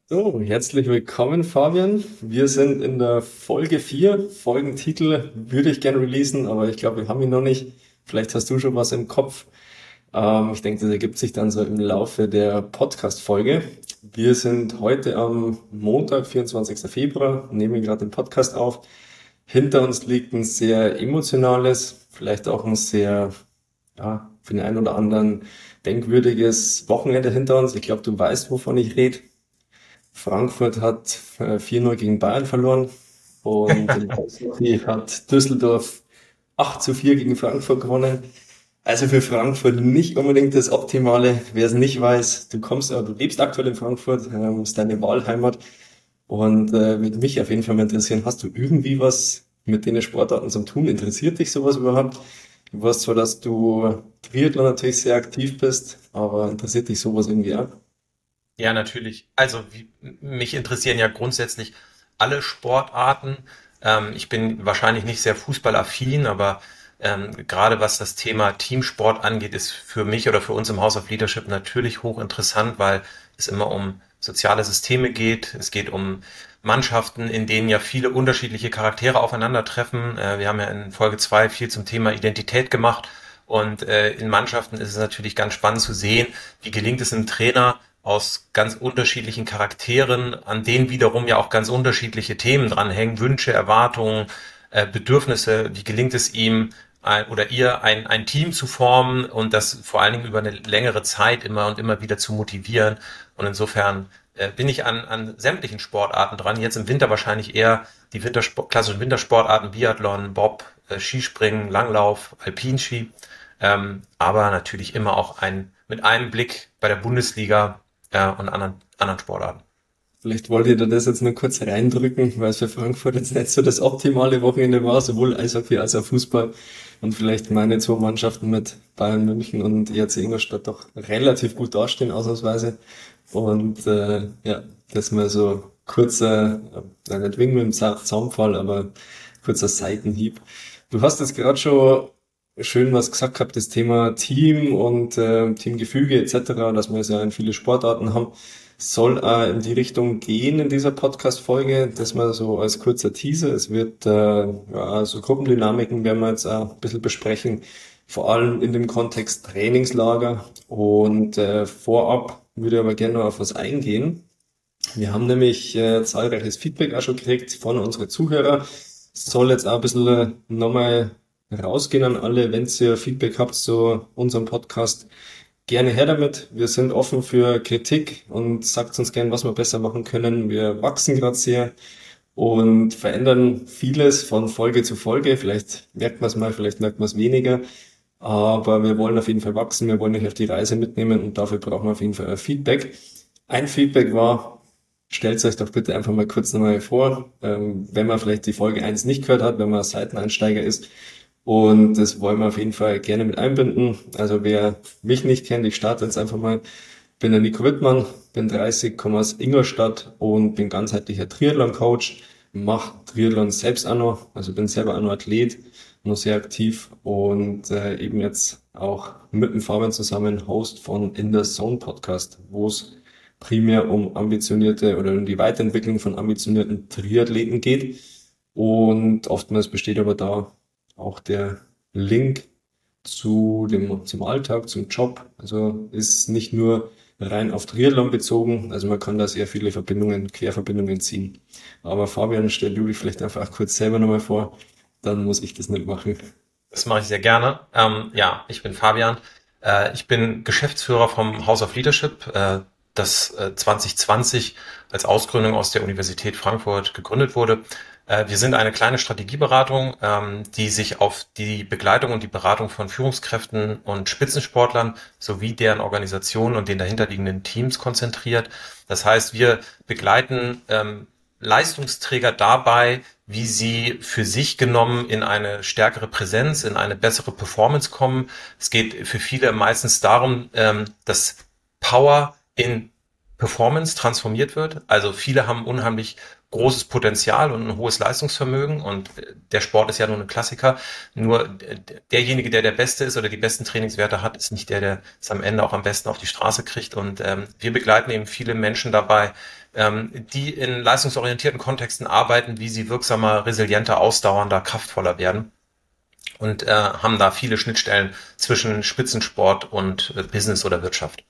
So, herzlich willkommen, Fabian. Wir sind in der Folge 4. Folgentitel würde ich gerne releasen, aber ich glaube, wir haben ihn noch nicht. Vielleicht hast du schon was im Kopf. Ich denke, das ergibt sich dann so im Laufe der Podcast-Folge. Wir sind heute am Montag, 24. Februar, nehmen gerade den Podcast auf. Hinter uns liegt ein sehr emotionales, vielleicht auch ein sehr, ja, für den einen oder anderen denkwürdiges Wochenende hinter uns. Ich glaube, du weißt, wovon ich rede. Frankfurt hat 4-0 gegen Bayern verloren und in Eishockey hat Düsseldorf 8-4 gegen Frankfurt gewonnen. Also für Frankfurt nicht unbedingt das Optimale. Wer es nicht weiß, du lebst aktuell in Frankfurt, ist deine Wahlheimat und würde mich auf jeden Fall mal interessieren, hast du irgendwie was mit den Sportarten zum Tun? Interessiert dich sowas überhaupt? Du weißt zwar, dass du Triathlon natürlich sehr aktiv bist, aber interessiert dich sowas irgendwie auch? Ja, natürlich. Also mich interessieren ja grundsätzlich alle Sportarten. Ich bin wahrscheinlich nicht sehr fußballaffin, aber gerade was das Thema Teamsport angeht, ist für mich oder für uns im House of Leadership natürlich hochinteressant, weil es immer um soziale Systeme geht. Es geht um Mannschaften, in denen ja viele unterschiedliche Charaktere aufeinandertreffen. Wir haben ja in Folge 2 viel zum Thema Identität gemacht. Und in Mannschaften ist es natürlich ganz spannend zu sehen, wie gelingt es einem Trainer, aus ganz unterschiedlichen Charakteren, an denen wiederum ja auch ganz unterschiedliche Themen dranhängen, Wünsche, Erwartungen, Bedürfnisse, wie gelingt es ihm oder ihr ein Team zu formen und das vor allen Dingen über eine längere Zeit immer und immer wieder zu motivieren. Und insofern bin ich an sämtlichen Sportarten dran. Jetzt im Winter wahrscheinlich eher die klassischen Wintersportarten, Biathlon, Bob, Skispringen, Langlauf, Alpinski. Aber natürlich immer auch mit einem Blick bei der Bundesliga und anderen Sportarten. Vielleicht wollte ich da das jetzt nur kurz reindrücken, weil es für Frankfurt jetzt nicht so das optimale Wochenende war, sowohl Eishockey als auch Fußball. Und vielleicht meine zwei Mannschaften mit Bayern München und ERC Ingolstadt doch relativ gut dastehen, ausnahmsweise. Und ja, das mal so kurzer, nicht wegen mit dem Zaunpfahl, aber kurzer Seitenhieb. Du hast jetzt gerade schon schön was gesagt gehabt, das Thema Team und Teamgefüge etc., dass wir es ja in viele Sportarten haben, soll in die Richtung gehen in dieser Podcast-Folge. Das mal so als kurzer Teaser. Es wird ja, so Gruppendynamiken werden wir jetzt auch ein bisschen besprechen, vor allem in dem Kontext Trainingslager. Und vorab würde ich aber gerne noch auf was eingehen. Wir haben nämlich zahlreiches Feedback auch schon gekriegt von unseren Zuhörern. Soll jetzt auch ein bisschen nochmal rausgehen an alle, wenn ihr Feedback habt zu unserem Podcast. Gerne her damit. Wir sind offen für Kritik und sagt uns gern, was wir besser machen können. Wir wachsen gerade sehr und verändern vieles von Folge zu Folge. Vielleicht merkt man es mal, vielleicht merkt man es weniger. Aber wir wollen auf jeden Fall wachsen. Wir wollen euch auf die Reise mitnehmen und dafür brauchen wir auf jeden Fall ein Feedback. Ein Feedback war, stellt euch doch bitte einfach mal kurz nochmal vor, wenn man vielleicht die Folge 1 nicht gehört hat, wenn man Seiteneinsteiger ist. Und das wollen wir auf jeden Fall gerne mit einbinden. Also wer mich nicht kennt, ich starte jetzt einfach mal. Bin der Nico Wittmann, bin 30, komme aus Ingolstadt und bin ganzheitlicher Triathlon-Coach, mache Triathlon selbst auch noch, also bin selber auch noch Athlet, noch sehr aktiv und eben jetzt auch mit dem Fabian zusammen Host von In the Zone Podcast, wo es primär um ambitionierte oder um die Weiterentwicklung von ambitionierten Triathleten geht. Und oftmals besteht aber da auch der Link zum Alltag, zum Job. Also ist nicht nur rein auf Triathlon bezogen. Also man kann da sehr viele Verbindungen, Querverbindungen ziehen. Aber Fabian, stell du dich vielleicht einfach kurz selber nochmal vor. Dann muss ich das nicht machen. Das mache ich sehr gerne. Ja, ich bin Fabian. Ich bin Geschäftsführer vom House of Leadership, das 2020 als Ausgründung aus der Universität Frankfurt gegründet wurde. Wir sind eine kleine Strategieberatung, die sich auf die Begleitung und die Beratung von Führungskräften und Spitzensportlern sowie deren Organisationen und den dahinterliegenden Teams konzentriert. Das heißt, wir begleiten Leistungsträger dabei, wie sie für sich genommen in eine stärkere Präsenz, in eine bessere Performance kommen. Es geht für viele meistens darum, dass Power in Performance transformiert wird. Also viele haben unheimlich großes Potenzial und ein hohes Leistungsvermögen und der Sport ist ja nur ein Klassiker. Nur derjenige, der der Beste ist oder die besten Trainingswerte hat, ist nicht der, der es am Ende auch am besten auf die Straße kriegt. Und wir begleiten eben viele Menschen dabei, die in leistungsorientierten Kontexten arbeiten, wie sie wirksamer, resilienter, ausdauernder, kraftvoller werden. Und haben da viele Schnittstellen zwischen Spitzensport und Business oder Wirtschaft.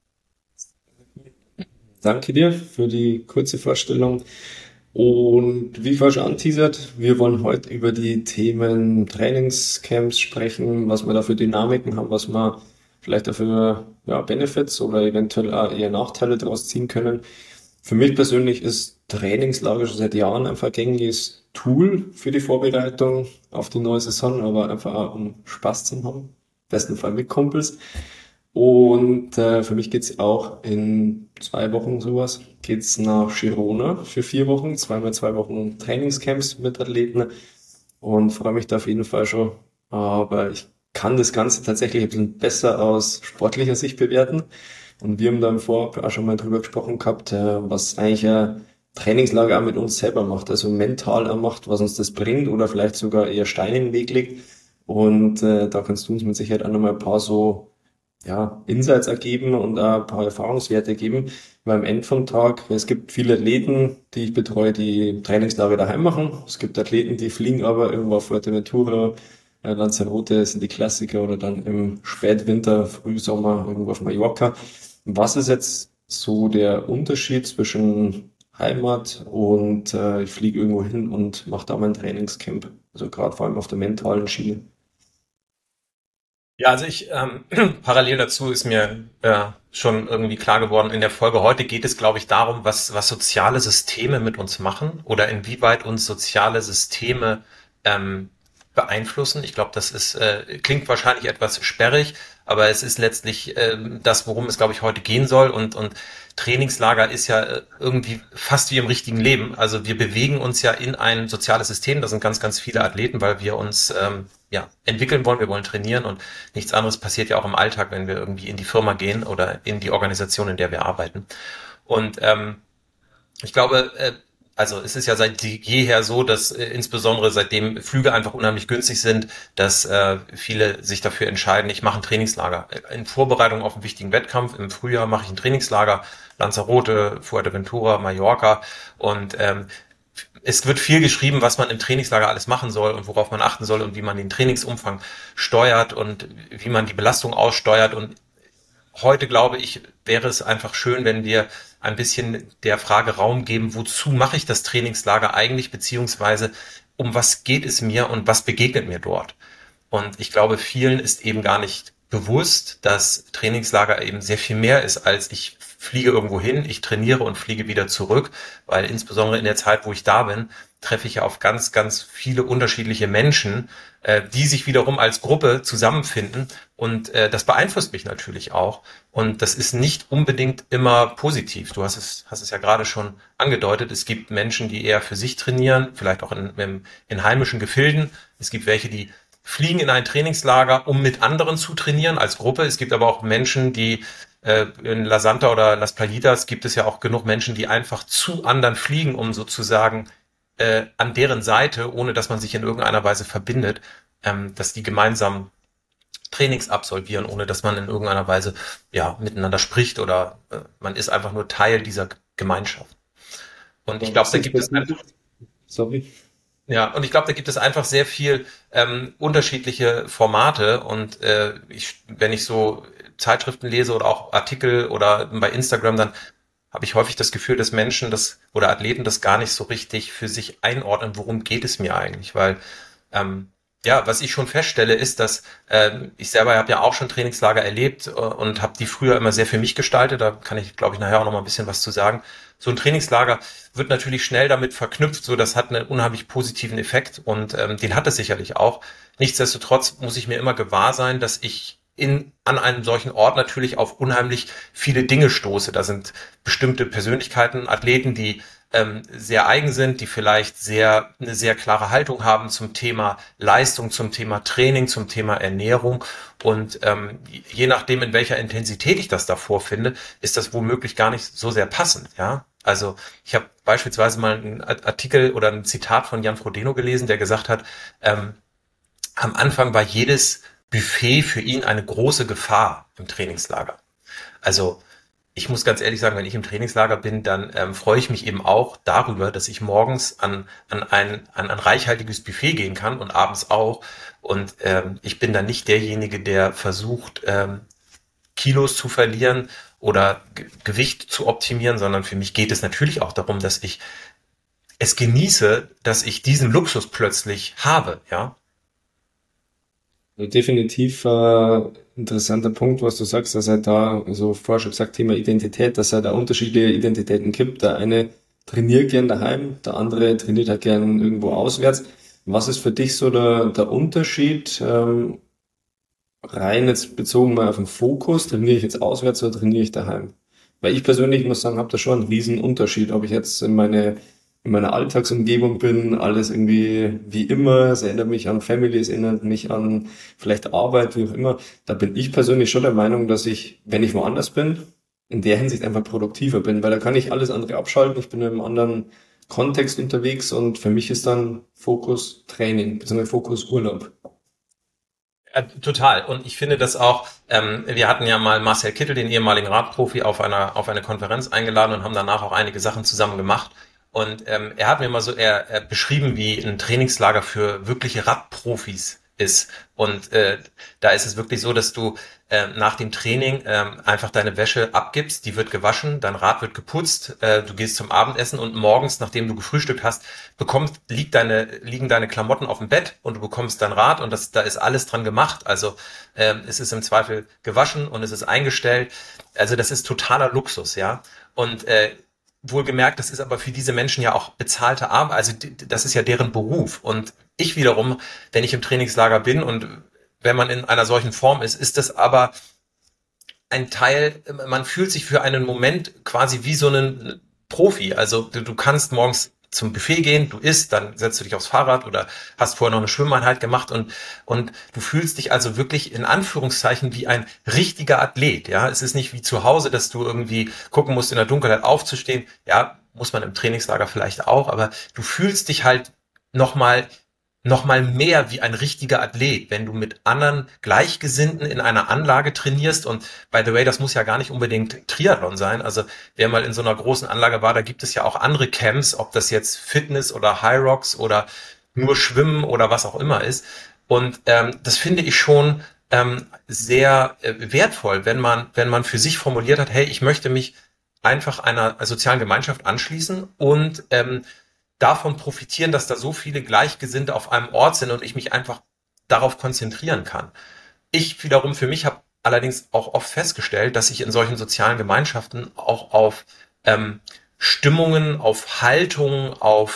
Danke dir für die kurze Vorstellung. Und wie vorher schon anteasert, wir wollen heute über die Themen Trainingscamps sprechen, was wir da für Dynamiken haben, was wir vielleicht dafür Benefits oder eventuell auch eher Nachteile daraus ziehen können. Für mich persönlich ist Trainingslager schon seit Jahren einfach ein gängiges Tool für die Vorbereitung auf die neue Saison, aber einfach auch um Spaß zu haben. Im besten Fall mit Kumpels. Und für mich geht's auch in 2 Wochen sowas, geht's nach Girona für 4 Wochen, zweimal 2 Wochen Trainingscamps mit Athleten und freue mich da auf jeden Fall schon. Aber ich kann das Ganze tatsächlich ein bisschen besser aus sportlicher Sicht bewerten. Und wir haben da im Vorab auch schon mal drüber gesprochen gehabt, was eigentlich ein Trainingslager auch mit uns selber macht, also mental auch macht, was uns das bringt oder vielleicht sogar eher Steine in den Weg legt. Und da kannst du uns mit Sicherheit auch nochmal ein paar so Insights ergeben und auch ein paar Erfahrungswerte geben, weil am Ende vom Tag, es gibt viele Athleten, die ich betreue, die Trainingslager daheim machen. Es gibt Athleten, die fliegen aber irgendwo auf Fuerteventura, Lanzarote sind die Klassiker oder dann im Spätwinter, Frühsommer irgendwo auf Mallorca. Was ist jetzt so der Unterschied zwischen Heimat und ich fliege irgendwo hin und mache da mein Trainingscamp? Also gerade vor allem auf der mentalen Schiene. Ja, also parallel dazu ist mir schon irgendwie klar geworden, in der Folge heute geht es, glaube ich, darum, was soziale Systeme mit uns machen oder inwieweit uns soziale Systeme beeinflussen. Ich glaube, klingt wahrscheinlich etwas sperrig, aber es ist letztlich das, worum es, glaube ich, heute gehen soll. Und Trainingslager ist ja irgendwie fast wie im richtigen Leben. Also wir bewegen uns ja in ein soziales System. Da sind ganz, ganz viele Athleten, weil wir uns entwickeln wollen. Wir wollen trainieren und nichts anderes passiert ja auch im Alltag, wenn wir irgendwie in die Firma gehen oder in die Organisation, in der wir arbeiten. Und ich glaube, also es ist ja seit jeher so, dass insbesondere seitdem Flüge einfach unheimlich günstig sind, dass viele sich dafür entscheiden, ich mache ein Trainingslager. In Vorbereitung auf einen wichtigen Wettkampf im Frühjahr mache ich ein Trainingslager, Lanzarote, Fuerteventura, Mallorca und es wird viel geschrieben, was man im Trainingslager alles machen soll und worauf man achten soll und wie man den Trainingsumfang steuert und wie man die Belastung aussteuert. Und heute, glaube ich, wäre es einfach schön, wenn wir ein bisschen der Frage Raum geben, wozu mache ich das Trainingslager eigentlich, beziehungsweise um was geht es mir und was begegnet mir dort. Und ich glaube, vielen ist eben gar nicht bewusst, dass Trainingslager eben sehr viel mehr ist, als ich fliege irgendwo hin, ich trainiere und fliege wieder zurück, weil insbesondere in der Zeit, wo ich da bin, treffe ich ja auf ganz, ganz viele unterschiedliche Menschen, die sich wiederum als Gruppe zusammenfinden und das beeinflusst mich natürlich auch und das ist nicht unbedingt immer positiv. Du hast es ja gerade schon angedeutet, es gibt Menschen, die eher für sich trainieren, vielleicht auch in heimischen Gefilden. Es gibt welche, die fliegen in ein Trainingslager, um mit anderen zu trainieren als Gruppe. Es gibt aber auch Menschen, die in La Santa oder Las Playitas gibt es ja auch genug Menschen, die einfach zu anderen fliegen, um sozusagen an deren Seite, ohne dass man sich in irgendeiner Weise verbindet, dass die gemeinsam Trainings absolvieren, ohne dass man in irgendeiner Weise miteinander spricht oder man ist einfach nur Teil dieser Gemeinschaft. Und ich glaube, da gibt es einfach, Sorry. ja, und ich glaube, da gibt es einfach sehr viel unterschiedliche Formate und wenn ich so Zeitschriften lese oder auch Artikel oder bei Instagram, dann habe ich häufig das Gefühl, dass Menschen das oder Athleten das gar nicht so richtig für sich einordnen, worum geht es mir eigentlich, weil was ich schon feststelle, ist, dass ich selber habe ja auch schon Trainingslager erlebt und habe die früher immer sehr für mich gestaltet. Da kann ich, glaube ich, nachher auch noch mal ein bisschen was zu sagen. So ein Trainingslager wird natürlich schnell damit verknüpft, so das hat einen unheimlich positiven Effekt und den hat es sicherlich auch. Nichtsdestotrotz muss ich mir immer gewahr sein, dass ich an einem solchen Ort natürlich auf unheimlich viele Dinge stoße. Da sind bestimmte Persönlichkeiten, Athleten, die sehr eigen sind, die vielleicht eine sehr klare Haltung haben zum Thema Leistung, zum Thema Training, zum Thema Ernährung. Und je nachdem, in welcher Intensität ich das davor finde, ist das womöglich gar nicht so sehr passend. Ja, also ich habe beispielsweise mal einen Artikel oder ein Zitat von Jan Frodeno gelesen, der gesagt hat, am Anfang war jedes Buffet für ihn eine große Gefahr im Trainingslager. Also ich muss ganz ehrlich sagen, wenn ich im Trainingslager bin, dann freue ich mich eben auch darüber, dass ich morgens an ein reichhaltiges Buffet gehen kann und abends auch. Und ich bin dann nicht derjenige, der versucht, Kilos zu verlieren oder Gewicht zu optimieren, sondern für mich geht es natürlich auch darum, dass ich es genieße, dass ich diesen Luxus plötzlich habe, ja. Also definitiv interessanter Punkt, was du sagst, dass er da, also vorher schon gesagt, Thema Identität, dass er da unterschiedliche Identitäten gibt. Der eine trainiert gern daheim, der andere trainiert halt gern irgendwo auswärts. Was ist für dich so der Unterschied, rein jetzt bezogen mal auf den Fokus, trainiere ich jetzt auswärts oder trainiere ich daheim? Weil ich persönlich muss sagen, habe da schon einen riesen Unterschied, ob ich jetzt in meiner Alltagsumgebung bin, alles irgendwie wie immer, es erinnert mich an Family, es erinnert mich an vielleicht Arbeit, wie auch immer. Da bin ich persönlich schon der Meinung, dass ich, wenn ich woanders bin, in der Hinsicht einfach produktiver bin, weil da kann ich alles andere abschalten, ich bin in einem anderen Kontext unterwegs und für mich ist dann Fokus Training, beziehungsweise Fokus Urlaub. Total. Und ich finde das auch, wir hatten ja mal Marcel Kittel, den ehemaligen Radprofi, auf eine Konferenz eingeladen und haben danach auch einige Sachen zusammen gemacht. Und er hat mir mal so er beschrieben, wie ein Trainingslager für wirkliche Radprofis ist. Und da ist es wirklich so, dass du nach dem Training einfach deine Wäsche abgibst, die wird gewaschen, dein Rad wird geputzt, du gehst zum Abendessen und morgens, nachdem du gefrühstückt hast, liegen deine Klamotten auf dem Bett und du bekommst dein Rad und da ist alles dran gemacht. Also es ist im Zweifel gewaschen und es ist eingestellt. Also das ist totaler Luxus, ja. Und wohlgemerkt, das ist aber für diese Menschen ja auch bezahlte Arbeit, also das ist ja deren Beruf. Und ich wiederum, wenn ich im Trainingslager bin und wenn man in einer solchen Form ist, ist das aber ein Teil, man fühlt sich für einen Moment quasi wie so ein Profi. Also du kannst morgens zum Buffet gehen, du isst, dann setzt du dich aufs Fahrrad oder hast vorher noch eine Schwimmeinheit gemacht und du fühlst dich also wirklich in Anführungszeichen wie ein richtiger Athlet. Ja, es ist nicht wie zu Hause, dass du irgendwie gucken musst, in der Dunkelheit aufzustehen. Ja, muss man im Trainingslager vielleicht auch, aber du fühlst dich halt nochmal noch mal mehr wie ein richtiger Athlet, wenn du mit anderen Gleichgesinnten in einer Anlage trainierst. Und by the way, das muss ja gar nicht unbedingt Triathlon sein. Also wer mal in so einer großen Anlage war, da gibt es ja auch andere Camps, ob das jetzt Fitness oder High Rocks oder nur Schwimmen oder was auch immer ist. Und das finde ich schon sehr wertvoll, wenn man für sich formuliert hat, hey, ich möchte mich einfach einer sozialen Gemeinschaft anschließen und davon profitieren, dass da so viele Gleichgesinnte auf einem Ort sind und ich mich einfach darauf konzentrieren kann. Ich wiederum für mich habe allerdings auch oft festgestellt, dass ich in solchen sozialen Gemeinschaften auch auf Stimmungen, auf Haltungen,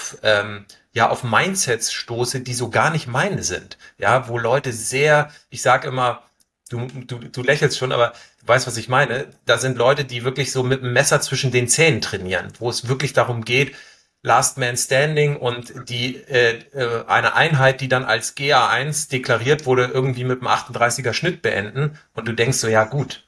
auf Mindsets stoße, die so gar nicht meine sind. Ja, wo Leute sehr, ich sage immer, du lächelst schon, aber du weißt, was ich meine. Da sind Leute, die wirklich so mit dem Messer zwischen den Zähnen trainieren, wo es wirklich darum geht, Last Man Standing und eine Einheit, die dann als GA1 deklariert wurde, irgendwie mit einem 38er Schnitt beenden. Und du denkst so, ja gut,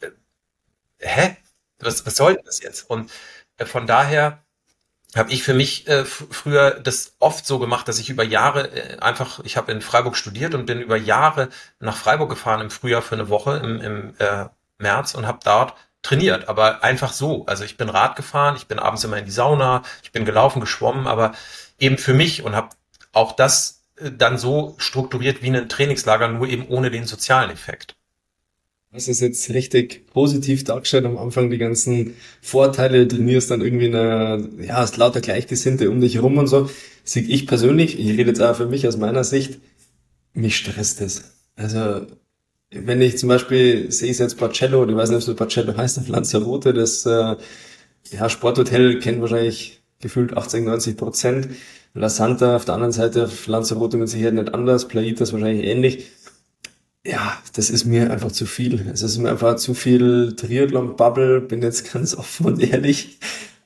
was soll das jetzt? Und von daher habe ich für mich früher das oft so gemacht, dass ich über Jahre ich habe in Freiburg studiert und bin über Jahre nach Freiburg gefahren im Frühjahr für eine Woche im März und habe dort trainiert, aber einfach so. Also ich bin Rad gefahren, ich bin abends immer in die Sauna, ich bin gelaufen, geschwommen, aber eben für mich und habe auch das dann so strukturiert wie ein Trainingslager, nur eben ohne den sozialen Effekt. Das ist jetzt richtig positiv dargestellt am Anfang, die ganzen Vorteile, du trainierst dann irgendwie hast lauter Gleichgesinnte um dich herum und so. Sehe ich persönlich, ich rede jetzt auch für mich aus meiner Sicht, mich stresst es. Also, wenn ich zum Beispiel sehe ich jetzt Barcello, ich weiß nicht, ob es Barcello heißt, auf Lanzarote, das Sporthotel kennt wahrscheinlich gefühlt 80-90%. La Santa auf der anderen Seite, auf Lanzarote mit Sicherheit nicht anders, Playitas wahrscheinlich ähnlich. Ja, das ist mir einfach zu viel. Es ist mir einfach zu viel Triathlon-Bubble, bin jetzt ganz offen und ehrlich.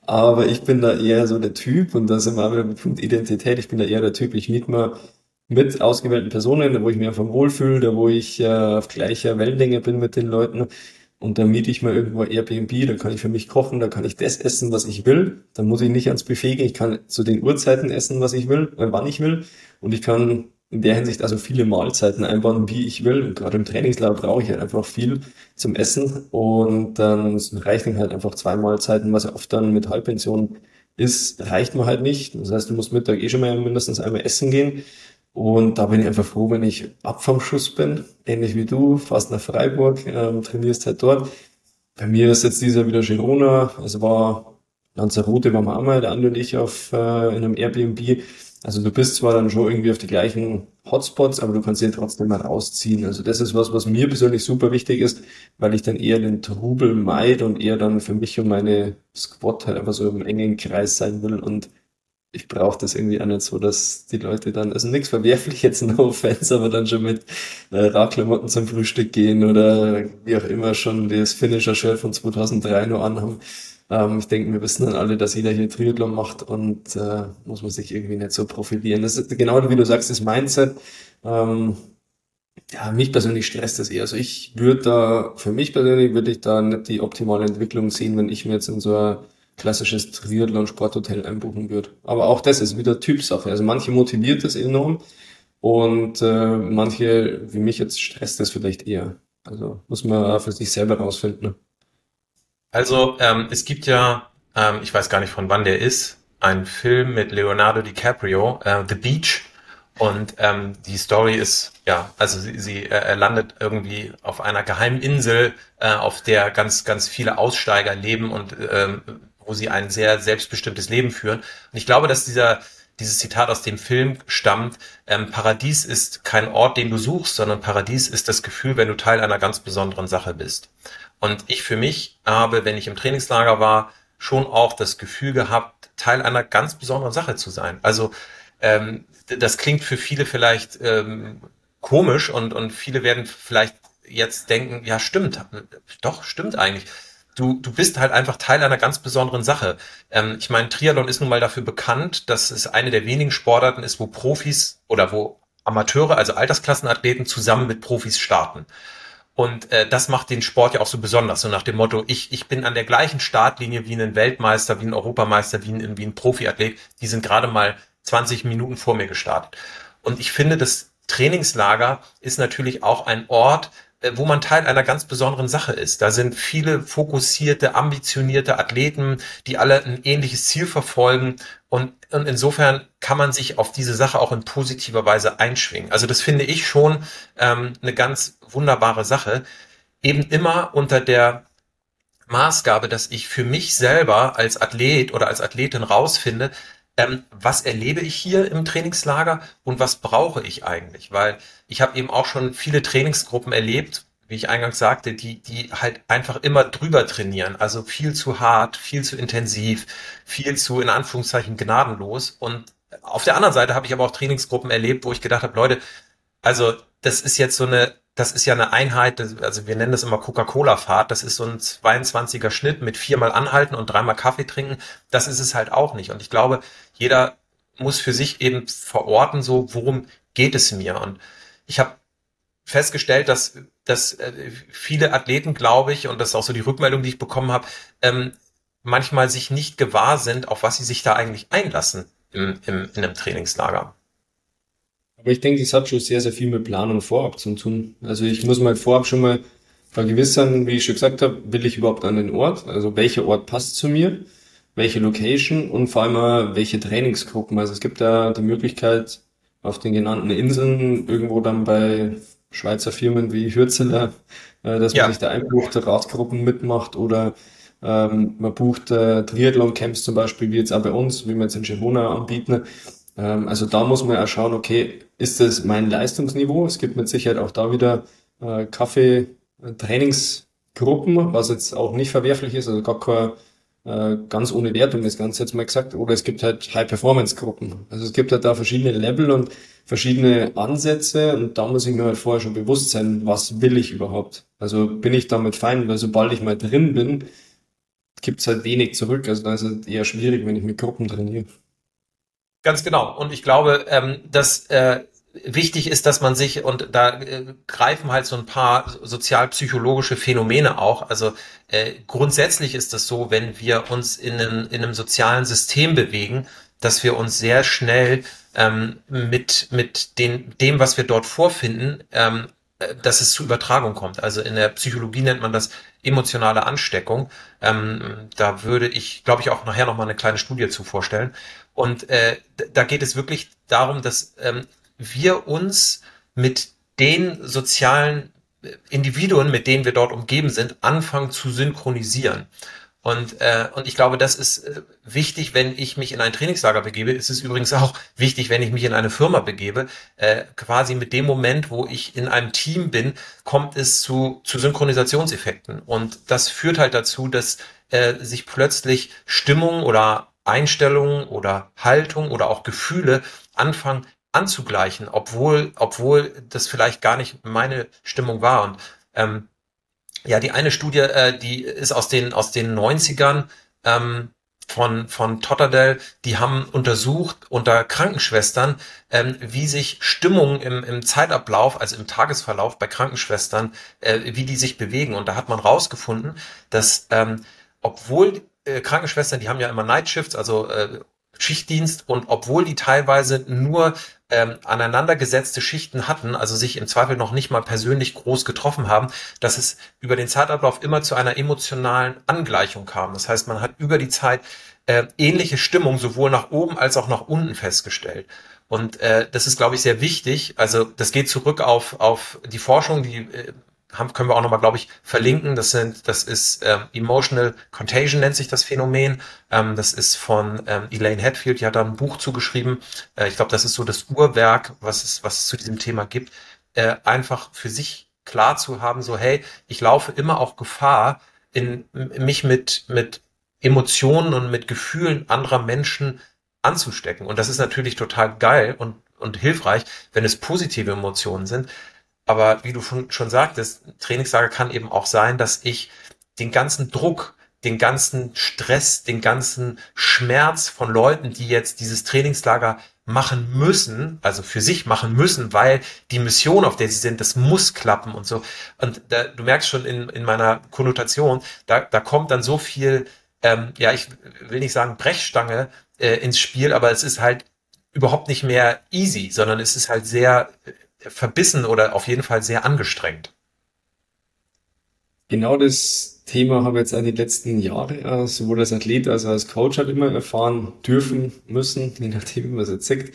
Aber ich bin da eher so der Typ, und da sind wir auch wieder mit Punkt Identität, ich bin da eher der Typ, ich miete mir mit ausgewählten Personen, da wo ich mich einfach wohlfühle, da wo ich auf gleicher Wellenlänge bin mit den Leuten. Und dann miete ich mir irgendwo Airbnb, da kann ich für mich kochen, da kann ich das essen, was ich will. Dann muss ich nicht ans Buffet gehen, ich kann zu den Uhrzeiten essen, was ich will, wann ich will. Und ich kann in der Hinsicht also viele Mahlzeiten einbauen, wie ich will. Und gerade im Trainingslager brauche ich halt einfach viel zum Essen. Und dann reichen halt einfach 2 Mahlzeiten, was ja oft dann mit Halbpension ist, reicht mir halt nicht. Das heißt, du musst Mittag eh schon mal mindestens einmal essen gehen. Und da bin ich einfach froh, wenn ich ab vom Schuss bin, ähnlich wie du, fast nach Freiburg, trainierst halt dort. Bei mir ist jetzt dieser wieder Girona, also war Lanzarote, waren wir einmal, der Andi und ich in einem Airbnb. Also du bist zwar dann schon irgendwie auf die gleichen Hotspots, aber du kannst ihn trotzdem mal rausziehen. Also das ist was mir persönlich super wichtig ist, weil ich dann eher den Trubel meide und eher dann für mich und meine Squad halt einfach so im engen Kreis sein will. Und ich brauche das irgendwie auch nicht so, dass die Leute dann, also nichts verwerflich jetzt, no offense, aber dann schon mit Radklamotten zum Frühstück gehen oder wie auch immer schon das Finisher-Shirt von 2003 noch anhaben. Ich denke, wir wissen dann alle, dass jeder hier Triathlon macht und muss man sich irgendwie nicht so profilieren. Das ist genau wie du sagst, das Mindset. Ja, mich persönlich stresst das eher. Also ich würde da, für mich persönlich würde ich da nicht die optimale Entwicklung sehen, wenn ich mir jetzt in so ein klassisches Triathlon-Sporthotel einbuchen würde. Aber auch das ist wieder Typsache. Also manche motiviert das enorm und manche, wie mich jetzt, stresst das vielleicht eher. Also muss man auch für sich selber rausfinden. Ne? Also es gibt ja, ich weiß gar nicht von wann der ist, einen Film mit Leonardo DiCaprio, The Beach. Und die Story ist, ja, also er landet irgendwie auf einer geheimen Insel, auf der ganz, ganz viele Aussteiger leben und wo sie ein sehr selbstbestimmtes Leben führen. Und ich glaube, dass dieses Zitat aus dem Film stammt, Paradies ist kein Ort, den du suchst, sondern Paradies ist das Gefühl, wenn du Teil einer ganz besonderen Sache bist. Und ich für mich habe, wenn ich im Trainingslager war, schon auch das Gefühl gehabt, Teil einer ganz besonderen Sache zu sein. Also das klingt für viele vielleicht komisch und viele werden vielleicht jetzt denken, ja stimmt, doch, stimmt eigentlich. Du bist halt einfach Teil einer ganz besonderen Sache. Ich meine, Triathlon ist nun mal dafür bekannt, dass es eine der wenigen Sportarten ist, wo Profis oder wo Amateure, also Altersklassenathleten, zusammen mit Profis starten. Und das macht den Sport ja auch so besonders, so nach dem Motto, ich bin an der gleichen Startlinie wie ein Weltmeister, wie ein Europameister, wie ein Profiathlet. Die sind gerade mal 20 Minuten vor mir gestartet. Und ich finde, das Trainingslager ist natürlich auch ein Ort, wo man Teil einer ganz besonderen Sache ist. Da sind viele fokussierte, ambitionierte Athleten, die alle ein ähnliches Ziel verfolgen. Und insofern kann man sich auf diese Sache auch in positiver Weise einschwingen. Also das finde ich schon eine ganz wunderbare Sache. Eben immer unter der Maßgabe, dass ich für mich selber als Athlet oder als Athletin rausfinde, was erlebe ich hier im Trainingslager und was brauche ich eigentlich? Weil ich habe eben auch schon viele Trainingsgruppen erlebt, wie ich eingangs sagte, die halt einfach immer drüber trainieren. Also viel zu hart, viel zu intensiv, viel zu, in Anführungszeichen, gnadenlos. Und auf der anderen Seite habe ich aber auch Trainingsgruppen erlebt, wo ich gedacht habe, Leute, also das ist ja eine Einheit, also wir nennen das immer Coca-Cola-Fahrt, das ist so ein 22er Schnitt mit 4-mal anhalten und 3-mal Kaffee trinken, das ist es halt auch nicht. Und ich glaube, jeder muss für sich eben verorten, so, worum geht es mir? Und ich habe festgestellt, dass viele Athleten, glaube ich, und das ist auch so die Rückmeldung, die ich bekommen habe, manchmal sich nicht gewahr sind, auf was sie sich da eigentlich einlassen in einem Trainingslager. Aber ich denke, das hat schon sehr, sehr viel mit Planung vorab zu tun. Also ich muss mal vorab schon mal vergewissern, wie ich schon gesagt habe, will ich überhaupt an den Ort? Also welcher Ort passt zu mir? Welche Location? Und vor allem auch, welche Trainingsgruppen? Also es gibt da die Möglichkeit, auf den genannten Inseln, irgendwo dann bei Schweizer Firmen wie Hürzeler, dass man sich Ja, da einbucht, Radgruppen mitmacht oder man bucht Triathlon-Camps zum Beispiel, wie jetzt auch bei uns, wie wir jetzt in Girona anbieten. Also da muss man ja schauen, okay, ist das mein Leistungsniveau? Es gibt mit Sicherheit auch da wieder Kaffee-Trainingsgruppen, was jetzt auch nicht verwerflich ist, also gar kein ganz ohne Wertung das Ganze jetzt mal gesagt. Oder es gibt halt High-Performance-Gruppen. Also es gibt halt da verschiedene Level und verschiedene Ansätze und da muss ich mir halt vorher schon bewusst sein, was will ich überhaupt? Also bin ich damit fein, weil sobald ich mal drin bin, gibt's halt wenig zurück. Also da ist es eher schwierig, wenn ich mit Gruppen trainiere. Ganz genau. Und ich glaube, dass wichtig ist, dass man sich, und da greifen halt so ein paar sozialpsychologische Phänomene auch. Also grundsätzlich ist es so, wenn wir uns in einem sozialen System bewegen, dass wir uns sehr schnell mit dem, was wir dort vorfinden, dass es zu Übertragung kommt. Also in der Psychologie nennt man das emotionale Ansteckung. Da würde ich, glaube ich, auch nachher noch mal eine kleine Studie zu vorstellen. Und da geht es wirklich darum, dass wir uns mit den sozialen Individuen, mit denen wir dort umgeben sind, anfangen zu synchronisieren. Und ich glaube, das ist wichtig, wenn ich mich in ein Trainingslager begebe. Es ist übrigens auch wichtig, wenn ich mich in eine Firma begebe. Quasi mit dem Moment, wo ich in einem Team bin, kommt es zu Synchronisationseffekten. Und das führt halt dazu, dass sich plötzlich Stimmung oder Einstellungen oder Haltung oder auch Gefühle anfangen anzugleichen, obwohl das vielleicht gar nicht meine Stimmung war. Und ja, die eine Studie, die ist aus den 90ern, von Totterdell, die haben untersucht unter Krankenschwestern, wie sich Stimmung im Zeitablauf, also im Tagesverlauf bei Krankenschwestern, wie die sich bewegen. Und da hat man rausgefunden, dass obwohl Krankenschwestern, die haben ja immer Nightshifts, also Schichtdienst, und obwohl die teilweise nur aneinandergesetzte Schichten hatten, also sich im Zweifel noch nicht mal persönlich groß getroffen haben, dass es über den Zeitablauf immer zu einer emotionalen Angleichung kam. Das heißt, man hat über die Zeit ähnliche Stimmung sowohl nach oben als auch nach unten festgestellt. Und das ist, glaube ich, sehr wichtig. Also das geht zurück auf die Forschung, die können wir auch nochmal, glaube ich, verlinken. Das ist Emotional Contagion, nennt sich das Phänomen. Das ist von Elaine Hadfield, die hat da ein Buch zugeschrieben. Ich glaube, das ist so das Uhrwerk, was es zu diesem Thema gibt. Einfach für sich klar zu haben, so, hey, ich laufe immer auch Gefahr, mich mit Emotionen und mit Gefühlen anderer Menschen anzustecken. Und das ist natürlich total geil und hilfreich, wenn es positive Emotionen sind. Aber wie du schon sagtest, Trainingslager kann eben auch sein, dass ich den ganzen Druck, den ganzen Stress, den ganzen Schmerz von Leuten, die jetzt dieses Trainingslager machen müssen, also für sich machen müssen, weil die Mission, auf der sie sind, das muss klappen und so. Und du merkst schon in meiner Konnotation, da kommt dann so viel, ja, ich will nicht sagen Brechstange ins Spiel, aber es ist halt überhaupt nicht mehr easy, sondern es ist halt sehr verbissen oder auf jeden Fall sehr angestrengt. Genau das Thema habe ich jetzt auch die letzten Jahre, sowohl als Athlet als auch als Coach halt immer erfahren dürfen, müssen, je nachdem, wie man es jetzt sagt.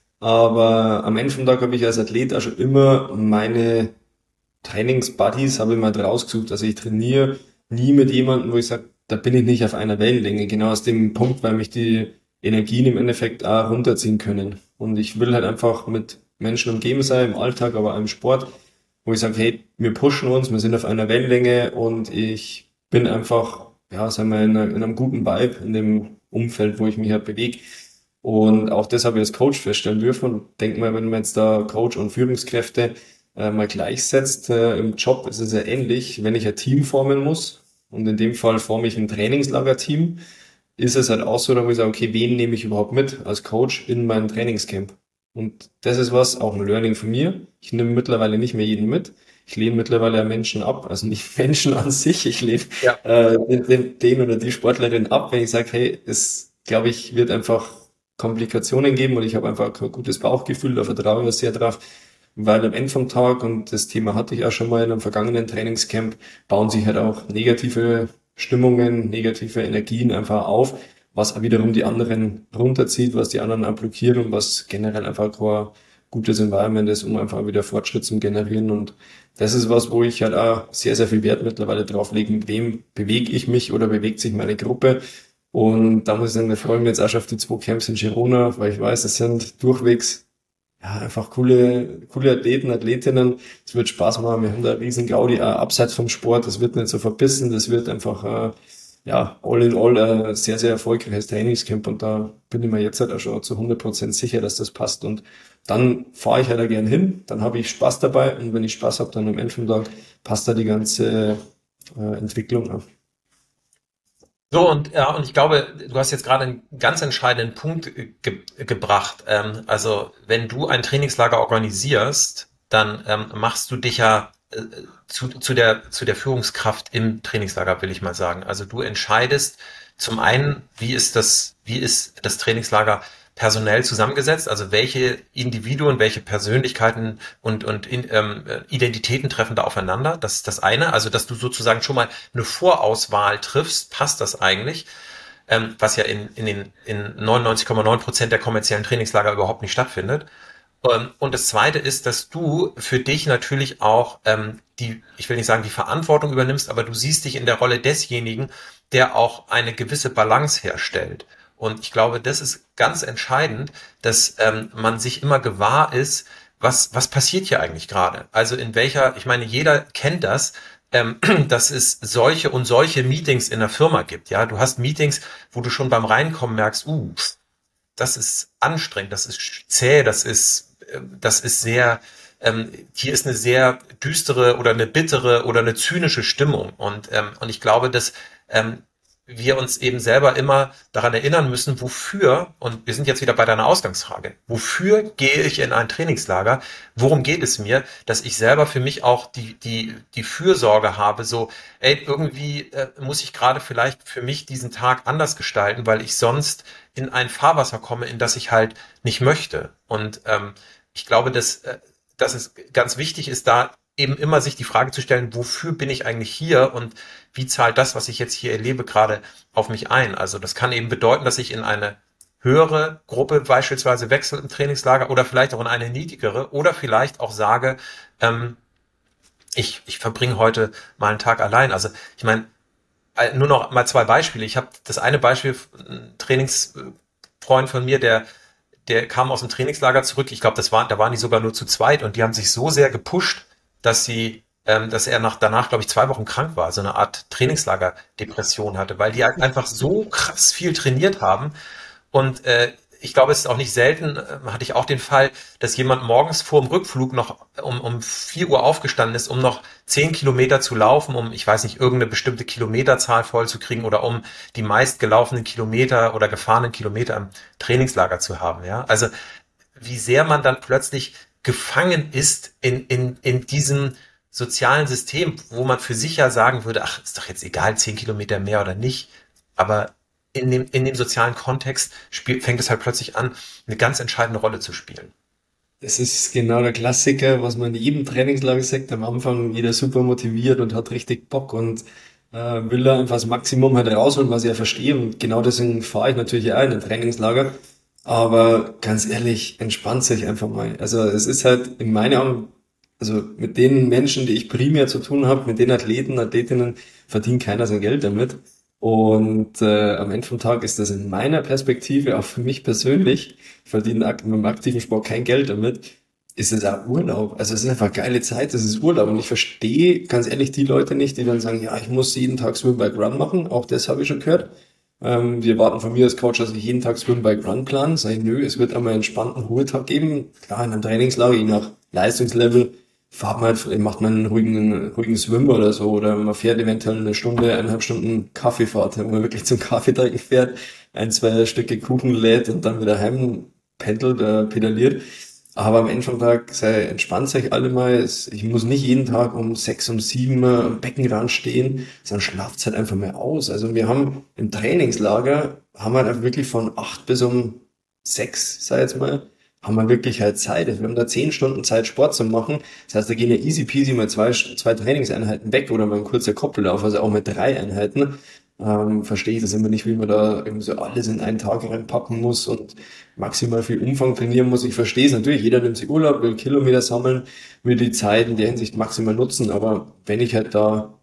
Aber am Ende vom Tag habe ich als Athlet auch schon immer meine Trainingsbuddies habe ich mal rausgesucht. Also ich trainiere nie mit jemandem, wo ich sage, da bin ich nicht auf einer Wellenlänge. Genau aus dem Punkt, weil mich die Energien im Endeffekt auch runterziehen können. Und ich will halt einfach mit Menschen umgeben sein, im Alltag, aber auch im Sport, wo ich sage, hey, wir pushen uns, wir sind auf einer Wellenlänge und ich bin einfach, ja, sagen wir, in einem guten Vibe in dem Umfeld, wo ich mich halt bewege. Und auch das habe ich als Coach feststellen dürfen. Und denk mal, wenn man jetzt da Coach und Führungskräfte mal gleichsetzt, im Job ist es ja ähnlich, wenn ich ein Team formen muss. Und in dem Fall forme ich ein Trainingslagerteam, ist es halt auch so, da wo ich sage, okay, wen nehme ich überhaupt mit als Coach in mein Trainingscamp? Und das ist was, auch ein Learning von mir. Ich nehme mittlerweile nicht mehr jeden mit. Ich lehne mittlerweile Menschen ab, also nicht Menschen an sich. Ich lehne Ja. den oder die Sportlerin ab, wenn ich sage, hey, es, glaube ich, wird einfach Komplikationen geben und ich habe einfach ein gutes Bauchgefühl, da vertraue ich sehr drauf, weil am Ende vom Tag, und das Thema hatte ich auch schon mal in einem vergangenen Trainingscamp, bauen sich halt auch negative Stimmungen, negative Energien einfach auf, was auch wiederum die anderen runterzieht, was die anderen auch blockiert und was generell einfach kein gutes Environment ist, um einfach wieder Fortschritt zu generieren. Und das ist was, wo ich halt auch sehr, sehr viel Wert mittlerweile drauf lege, mit wem bewege ich mich oder bewegt sich meine Gruppe. Und da muss ich sagen, wir freuen uns jetzt auch schon auf die 2 Camps in Girona, weil ich weiß, es sind durchwegs ja einfach coole Athleten, Athletinnen. Es wird Spaß machen. Wir haben da eine riesen Gaudi auch abseits vom Sport. Es wird nicht so verbissen. Das wird einfach ja all in all ein sehr, sehr erfolgreiches Trainingscamp. Und da bin ich mir jetzt halt auch schon zu 100% sicher, dass das passt. Und dann fahre ich halt da gern hin. Dann habe ich Spaß dabei. Und wenn ich Spaß habe, dann am Ende vom Tag passt da die ganze Entwicklung auf. So, und ja, und ich glaube, du hast jetzt gerade einen ganz entscheidenden Punkt gebracht. Also, wenn du ein Trainingslager organisierst, dann machst du dich ja zu der Führungskraft im Trainingslager, will ich mal sagen. Also du entscheidest zum einen, wie ist das Trainingslager personell zusammengesetzt, also welche Individuen, welche Persönlichkeiten und Identitäten treffen da aufeinander. Das ist das eine, also dass du sozusagen schon mal eine Vorauswahl triffst, passt das eigentlich, was ja in 99,9% der kommerziellen Trainingslager überhaupt nicht stattfindet. Und das Zweite ist, dass du für dich natürlich auch ich will nicht sagen, die Verantwortung übernimmst, aber du siehst dich in der Rolle desjenigen, der auch eine gewisse Balance herstellt. Und ich glaube, das ist ganz entscheidend, dass man sich immer gewahr ist, was passiert hier eigentlich gerade? Also ich meine, jeder kennt das, dass es solche und solche Meetings in der Firma gibt. Ja, du hast Meetings, wo du schon beim Reinkommen merkst, das ist anstrengend, das ist zäh, das ist sehr, hier ist eine sehr düstere oder eine bittere oder eine zynische Stimmung. Und ich glaube, dass wir uns eben selber immer daran erinnern müssen, und wir sind jetzt wieder bei deiner Ausgangsfrage, wofür gehe ich in ein Trainingslager? Worum geht es mir, dass ich selber für mich auch die Fürsorge habe, so, ey, irgendwie muss ich gerade vielleicht für mich diesen Tag anders gestalten, weil ich sonst in ein Fahrwasser komme, in das ich halt nicht möchte. Und ich glaube, dass es ganz wichtig ist, da eben immer sich die Frage zu stellen, wofür bin ich eigentlich hier und wie zahlt das, was ich jetzt hier erlebe, gerade auf mich ein? Also das kann eben bedeuten, dass ich in eine höhere Gruppe beispielsweise wechsle im Trainingslager oder vielleicht auch in eine niedrigere oder vielleicht auch sage, ähm, ich verbringe heute mal einen Tag allein. Also ich meine, nur noch mal zwei Beispiele. Ich habe das eine Beispiel, ein Trainingsfreund von mir, der kam aus dem Trainingslager zurück. Ich glaube, da waren die sogar nur zu zweit und die haben sich so sehr gepusht, dass er danach, glaube ich, 2 Wochen krank war, so eine Art Trainingslager-Depression hatte, weil die halt einfach so krass viel trainiert haben. Und ich glaube, es ist auch nicht selten, hatte ich auch den Fall, dass jemand morgens vor dem Rückflug noch um 4 Uhr aufgestanden ist, um noch 10 Kilometer zu laufen, um, ich weiß nicht, irgendeine bestimmte Kilometerzahl vollzukriegen oder um die meist gelaufenen Kilometer oder gefahrenen Kilometer im Trainingslager zu haben. Ja, also wie sehr man dann plötzlich gefangen ist in diesem sozialen System, wo man für sich ja sagen würde, ach, ist doch jetzt egal, 10 Kilometer mehr oder nicht. Aber in dem sozialen Kontext fängt es halt plötzlich an, eine ganz entscheidende Rolle zu spielen. Das ist genau der Klassiker, was man in jedem Trainingslager sagt. Am Anfang jeder super motiviert und hat richtig Bock und will da einfach das Maximum halt rausholen, was ich ja verstehe. Und genau deswegen fahre ich natürlich auch in ein Trainingslager. Aber ganz ehrlich, entspannt sich einfach mal. Also es ist halt in meinen Augen, also mit den Menschen, die ich primär zu tun habe, mit den Athleten, Athletinnen, verdient keiner sein Geld damit. Und am Ende vom Tag ist das in meiner Perspektive, auch für mich persönlich, ich verdiene mit dem aktiven Sport kein Geld damit, ist es auch Urlaub. Also es ist einfach geile Zeit, es ist Urlaub. Und ich verstehe ganz ehrlich die Leute nicht, die dann sagen, ja, ich muss jeden Tag Swim Bike Run machen. Auch das habe ich schon gehört. Die erwarten von mir als Coach, dass ich jeden Tag Swim Bike Run plan. Sag ich, nö, es wird einmal einen entspannten Ruhetag geben. Klar, in einem Trainingslager, je nach Leistungslevel, macht man einen ruhigen Swim oder so. Oder man fährt eventuell eine Stunde, 1,5 Stunden Kaffeefahrt, wenn man wirklich zum Kaffeetrinken fährt, 1, 2 Stücke Kuchen lädt und dann wieder heim pendelt, pedaliert. Aber am Ende vom Tag entspannt euch alle mal. Ich muss nicht jeden Tag um 6, um 7 am Beckenrand stehen, sondern schlaft halt einfach mal aus. Also wir haben im Trainingslager, haben wir halt einfach wirklich von 8 bis um 6, sag ich jetzt mal, haben wir wirklich halt Zeit. Also wir haben da 10 Stunden Zeit, Sport zu machen. Das heißt, da gehen ja easy peasy mal zwei Trainingseinheiten weg oder mal ein kurzer Koppellauf, also auch mit 3 Einheiten. Verstehe ich das immer nicht, wie man da irgendwie so alles in einen Tag reinpacken muss und maximal viel Umfang trainieren muss. Ich verstehe es natürlich, jeder nimmt sich Urlaub, will Kilometer sammeln, will die Zeit in der Hinsicht maximal nutzen, aber wenn ich halt da,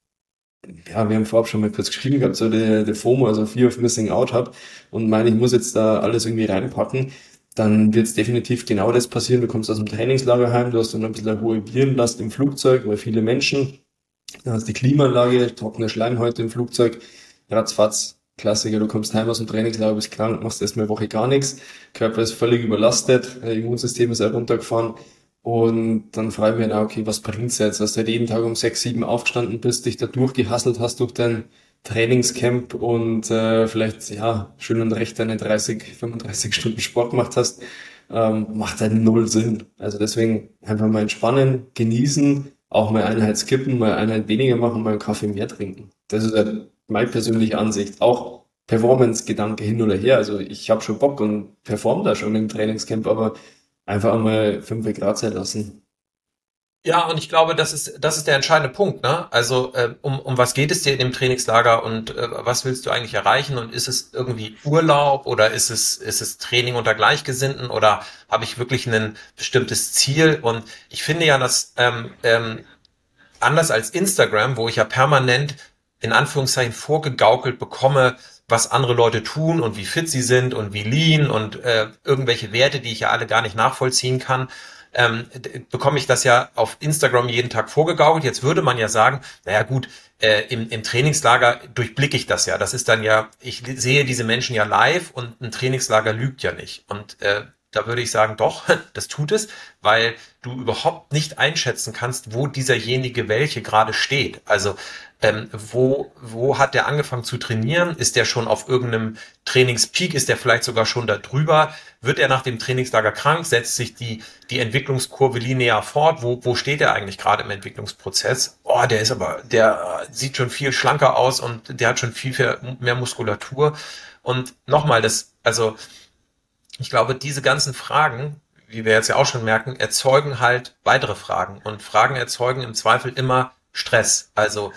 ja, wir haben vorab schon mal kurz geschrieben gehabt, so der FOMO, also Fear of Missing Out habe und meine, ich muss jetzt da alles irgendwie reinpacken, dann wird es definitiv genau das passieren. Du kommst aus dem Trainingslager heim, du hast dann ein bisschen eine hohe Virenlast im Flugzeug, weil viele Menschen. Dann hast du die Klimaanlage, trockene Schleimhäute im Flugzeug, ratzfatz, Klassiker, du kommst heim aus dem Trainingslager, bist krank, machst erstmal eine Woche gar nichts, Körper ist völlig überlastet, Immunsystem ist auch runtergefahren und dann fragen wir, okay, was bringt's jetzt, dass du halt jeden Tag um 6, 7 aufgestanden bist, dich da durchgehasselt hast durch dein Trainingscamp und vielleicht ja schön und recht deine 30, 35 Stunden Sport gemacht hast, macht halt null Sinn. Also deswegen einfach mal entspannen, genießen, auch mal eine Einheit skippen, mal eine Einheit weniger machen, mal einen Kaffee mehr trinken. Das ist halt meine persönliche Ansicht. Auch Performance-Gedanke hin oder her. Also ich habe schon Bock und perform da schon im Trainingscamp, aber einfach einmal 5 Grad sein lassen. Ja, und ich glaube, das ist der entscheidende Punkt, ne? Also, um was geht es dir in dem Trainingslager und was willst du eigentlich erreichen? Und ist es irgendwie Urlaub oder ist es Training unter Gleichgesinnten oder habe ich wirklich ein bestimmtes Ziel? Und ich finde ja, dass anders als Instagram, wo ich ja permanent in Anführungszeichen vorgegaukelt bekomme, was andere Leute tun und wie fit sie sind und wie lean und irgendwelche Werte, die ich ja alle gar nicht nachvollziehen kann, bekomme ich das ja auf Instagram jeden Tag vorgegaukelt. Jetzt würde man ja sagen, naja gut, im Trainingslager durchblicke ich das ja. Das ist dann ja, ich sehe diese Menschen ja live und ein Trainingslager lügt ja nicht. Und da würde ich sagen, doch, das tut es, weil du überhaupt nicht einschätzen kannst, wo dieserjenige welche gerade steht. Also wo hat der angefangen zu trainieren? Ist der schon auf irgendeinem Trainingspeak? Ist der vielleicht sogar schon da drüber? Wird er nach dem Trainingslager krank? Setzt sich die Entwicklungskurve linear fort? Wo steht er eigentlich gerade im Entwicklungsprozess? Oh, der sieht schon viel schlanker aus und der hat schon viel mehr Muskulatur. Und nochmal, ich glaube, diese ganzen Fragen, wie wir jetzt ja auch schon merken, erzeugen halt weitere Fragen. Und Fragen erzeugen im Zweifel immer Stress. Also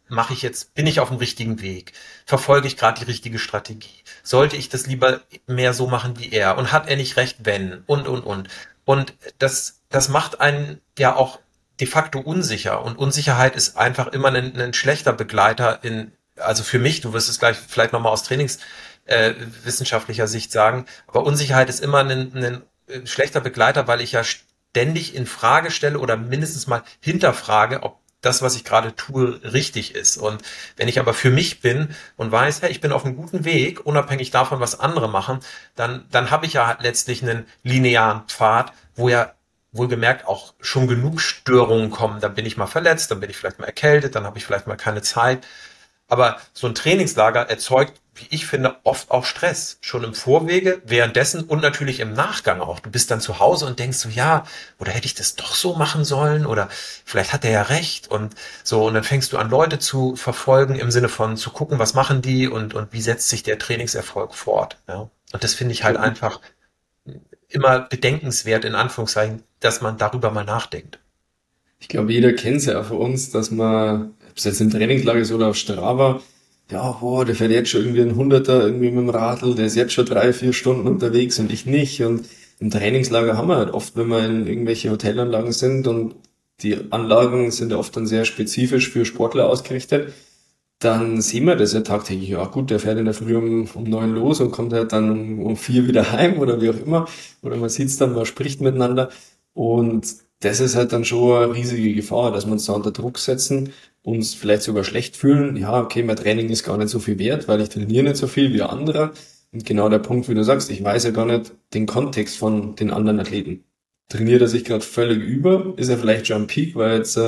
bin ich auf dem richtigen Weg? Verfolge ich gerade die richtige Strategie? Sollte ich das lieber mehr so machen wie er? Und hat er nicht recht, wenn? Und. Und das macht einen ja auch de facto unsicher. Und Unsicherheit ist einfach immer ein schlechter Begleiter also für mich, du wirst es gleich vielleicht nochmal aus wissenschaftlicher Sicht sagen. Aber Unsicherheit ist immer ein schlechter Begleiter, weil ich ja ständig in Frage stelle oder mindestens mal hinterfrage, ob das, was ich gerade tue, richtig ist. Und wenn ich aber für mich bin und weiß, hey, ich bin auf einem guten Weg, unabhängig davon, was andere machen, dann habe ich ja letztlich einen linearen Pfad, wo ja wohlgemerkt auch schon genug Störungen kommen. Dann bin ich mal verletzt, dann bin ich vielleicht mal erkältet, dann habe ich vielleicht mal keine Zeit. Aber so ein Trainingslager erzeugt, wie ich finde, oft auch Stress. Schon im Vorwege, währenddessen und natürlich im Nachgang auch. Du bist dann zu Hause und denkst so, ja, oder hätte ich das doch so machen sollen? Oder vielleicht hat er ja recht. Und so, und dann fängst du an, Leute zu verfolgen im Sinne von zu gucken, was machen die und wie setzt sich der Trainingserfolg fort. Ja? Und das finde ich halt einfach immer bedenkenswert, in Anführungszeichen, dass man darüber mal nachdenkt. Ich glaube, jeder kennt es ja auch von uns, dass man, ob es jetzt im Trainingslager ist oder auf Strava, ja, boah, der fährt jetzt schon irgendwie ein Hunderter irgendwie mit dem Radl, der ist jetzt schon 3, 4 Stunden unterwegs und ich nicht. Und im Trainingslager haben wir halt oft, wenn wir in irgendwelche Hotelanlagen sind und die Anlagen sind ja oft dann sehr spezifisch für Sportler ausgerichtet, dann sehen wir das ja tagtäglich. Ja gut, der fährt in der Früh um 9 los und kommt halt dann um 4 wieder heim oder wie auch immer. Oder man sieht's dann, man spricht miteinander. Und das ist halt dann schon eine riesige Gefahr, dass wir uns da unter Druck setzen, uns vielleicht sogar schlecht fühlen. Ja, okay, mein Training ist gar nicht so viel wert, weil ich trainiere nicht so viel wie andere. Und genau der Punkt, wie du sagst, ich weiß ja gar nicht den Kontext von den anderen Athleten. Trainiert er sich gerade völlig über? Ist er vielleicht schon am Peak, weil jetzt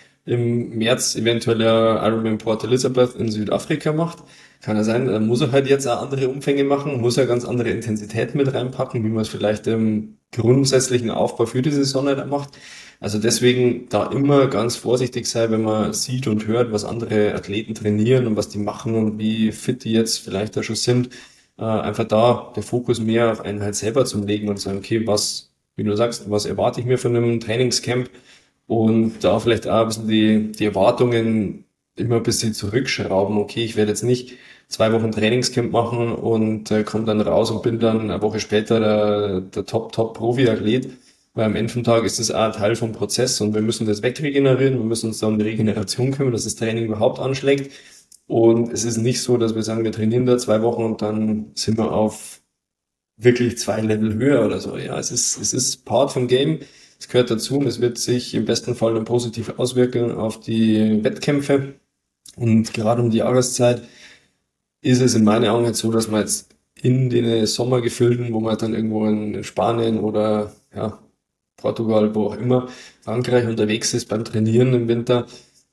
im März eventuell ja Ironman Port Elizabeth in Südafrika macht? Kann ja sein, dann muss er halt jetzt auch andere Umfänge machen, muss er ganz andere Intensität mit reinpacken, wie man es vielleicht im grundsätzlichen Aufbau für die Saison nicht macht. Also deswegen da immer ganz vorsichtig sein, wenn man sieht und hört, was andere Athleten trainieren und was die machen und wie fit die jetzt vielleicht da schon sind. Einfach da der Fokus mehr auf einen halt selber zu legen und sagen, okay, wie du sagst, was erwarte ich mir von einem Trainingscamp? Und da vielleicht auch ein bisschen die Erwartungen immer ein bisschen zurückschrauben. Okay, ich werde jetzt nicht 2 Wochen Trainingscamp machen und komme dann raus und bin dann eine Woche später der Top-Profi-Athlet. Weil am Ende vom Tag ist das auch ein Teil vom Prozess und wir müssen das wegregenerieren, wir müssen uns da um die Regeneration kümmern, dass das Training überhaupt anschlägt. Und es ist nicht so, dass wir sagen, wir trainieren da 2 Wochen und dann sind wir auf wirklich 2 Level höher oder so. Ja, es ist Part vom Game. Es gehört dazu und es wird sich im besten Fall dann positiv auswirken auf die Wettkämpfe. Und gerade um die Jahreszeit ist es in meinen Augen jetzt so, dass man jetzt in den Sommergefilden, wo man dann irgendwo in Spanien oder ja, Portugal, wo auch immer, Frankreich unterwegs ist beim Trainieren im Winter,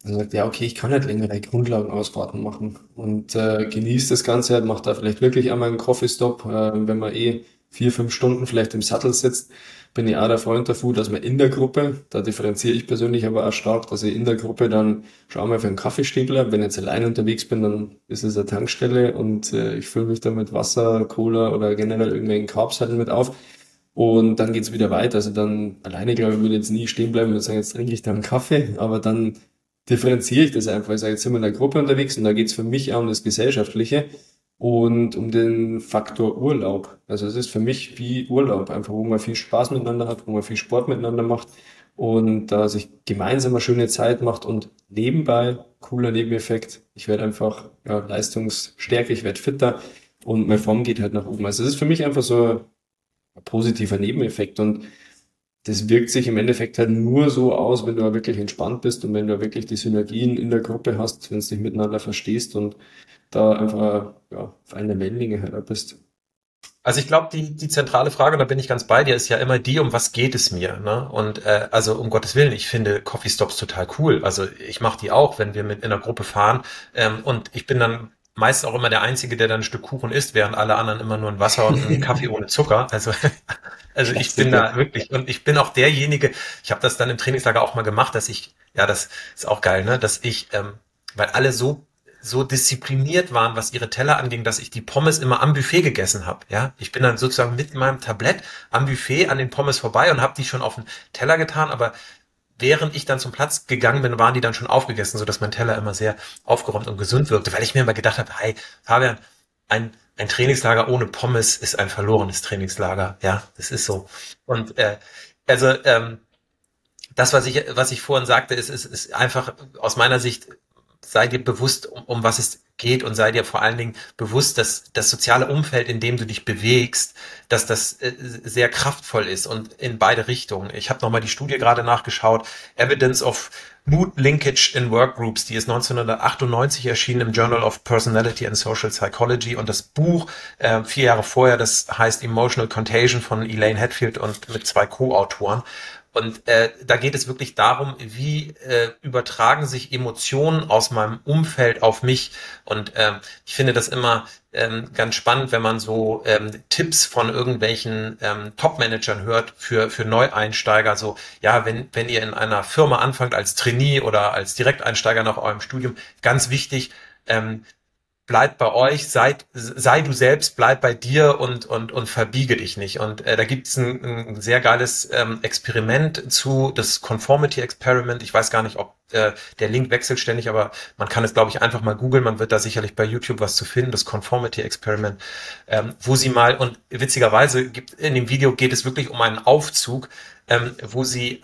dann sagt, ja, okay, ich kann nicht längere Grundlagenausfahrten machen und genießt das Ganze halt, macht da vielleicht wirklich einmal einen Coffee-Stop, wenn man 4, 5 Stunden vielleicht im Sattel sitzt, bin ich auch der Freund davon, dass man in der Gruppe, da differenziere ich persönlich aber auch stark, dass ich in der Gruppe dann schon einmal für einen Kaffee stehen bleibe. Wenn ich jetzt allein unterwegs bin, dann ist es eine Tankstelle und ich fülle mich dann mit Wasser, Cola oder generell irgendwelchen Carbs halt mit auf. Und dann geht's wieder weiter. Also dann alleine, glaube ich, würde ich jetzt nie stehen bleiben und sagen, jetzt trinke ich da einen Kaffee, aber dann differenziere ich das einfach. Ich sage, jetzt sind wir in der Gruppe unterwegs und da geht's für mich auch um das Gesellschaftliche und um den Faktor Urlaub. Also es ist für mich wie Urlaub, einfach wo man viel Spaß miteinander hat, wo man viel Sport miteinander macht und da sich gemeinsam eine schöne Zeit macht und nebenbei, cooler Nebeneffekt, ich werde einfach leistungsstärker, ich werde fitter und meine Form geht halt nach oben. Also es ist für mich einfach so ein positiver Nebeneffekt und das wirkt sich im Endeffekt halt nur so aus, wenn du wirklich entspannt bist und wenn du wirklich die Synergien in der Gruppe hast, wenn du dich miteinander verstehst und da einfach auf einer Wellenlänge halt bist. Also ich glaube, die zentrale Frage, und da bin ich ganz bei dir, ist ja immer die, um was geht es mir? Ne? Und also um Gottes Willen, ich finde Coffee Stops total cool. Also ich mache die auch, wenn wir mit in einer Gruppe fahren. Und ich bin dann meist auch immer der Einzige, der dann ein Stück Kuchen isst, während alle anderen immer nur ein Wasser und einen Kaffee ohne Zucker. Also ich bin Klassiker. da wirklich, und ich bin auch derjenige, ich habe das dann im Trainingslager auch mal gemacht, dass ich, ja, das ist auch geil, ne, dass ich, weil alle so diszipliniert waren, was ihre Teller anging, dass ich die Pommes immer am Buffet gegessen habe. Ja, ich bin dann sozusagen mit meinem Tablett am Buffet an den Pommes vorbei und habe die schon auf den Teller getan, aber während ich dann zum Platz gegangen bin, waren die dann schon aufgegessen, sodass mein Teller immer sehr aufgeräumt und gesund wirkte, weil ich mir immer gedacht habe, hey, Fabian, ein Trainingslager ohne Pommes ist ein verlorenes Trainingslager. Ja, das ist so. Und also das, was ich vorhin sagte, ist einfach aus meiner Sicht, sei dir bewusst, um was es geht und sei dir vor allen Dingen bewusst, dass das soziale Umfeld, in dem du dich bewegst, dass das sehr kraftvoll ist und in beide Richtungen. Ich habe nochmal die Studie gerade nachgeschaut, Evidence of Mood Linkage in Workgroups, die ist 1998 erschienen im Journal of Personality and Social Psychology und das Buch 4 Jahre vorher, das heißt Emotional Contagion von Elaine Hadfield und mit 2 Co-Autoren. Und da geht es wirklich darum, wie übertragen sich Emotionen aus meinem Umfeld auf mich. Und ich finde das immer ganz spannend, wenn man so Tipps von irgendwelchen Top-Managern hört für Neueinsteiger. So, ja, wenn ihr in einer Firma anfangt als Trainee oder als Direkteinsteiger nach eurem Studium, ganz wichtig, bleib bei euch, sei du selbst, bleib bei dir und verbiege dich nicht. Und da gibt es ein sehr geiles Experiment zu, das Conformity Experiment. Ich weiß gar nicht, ob der Link wechselt ständig, aber man kann es, glaube ich, einfach mal googeln. Man wird da sicherlich bei YouTube was zu finden, das Conformity Experiment, wo sie mal, und witzigerweise in dem Video geht es wirklich um einen Aufzug, wo sie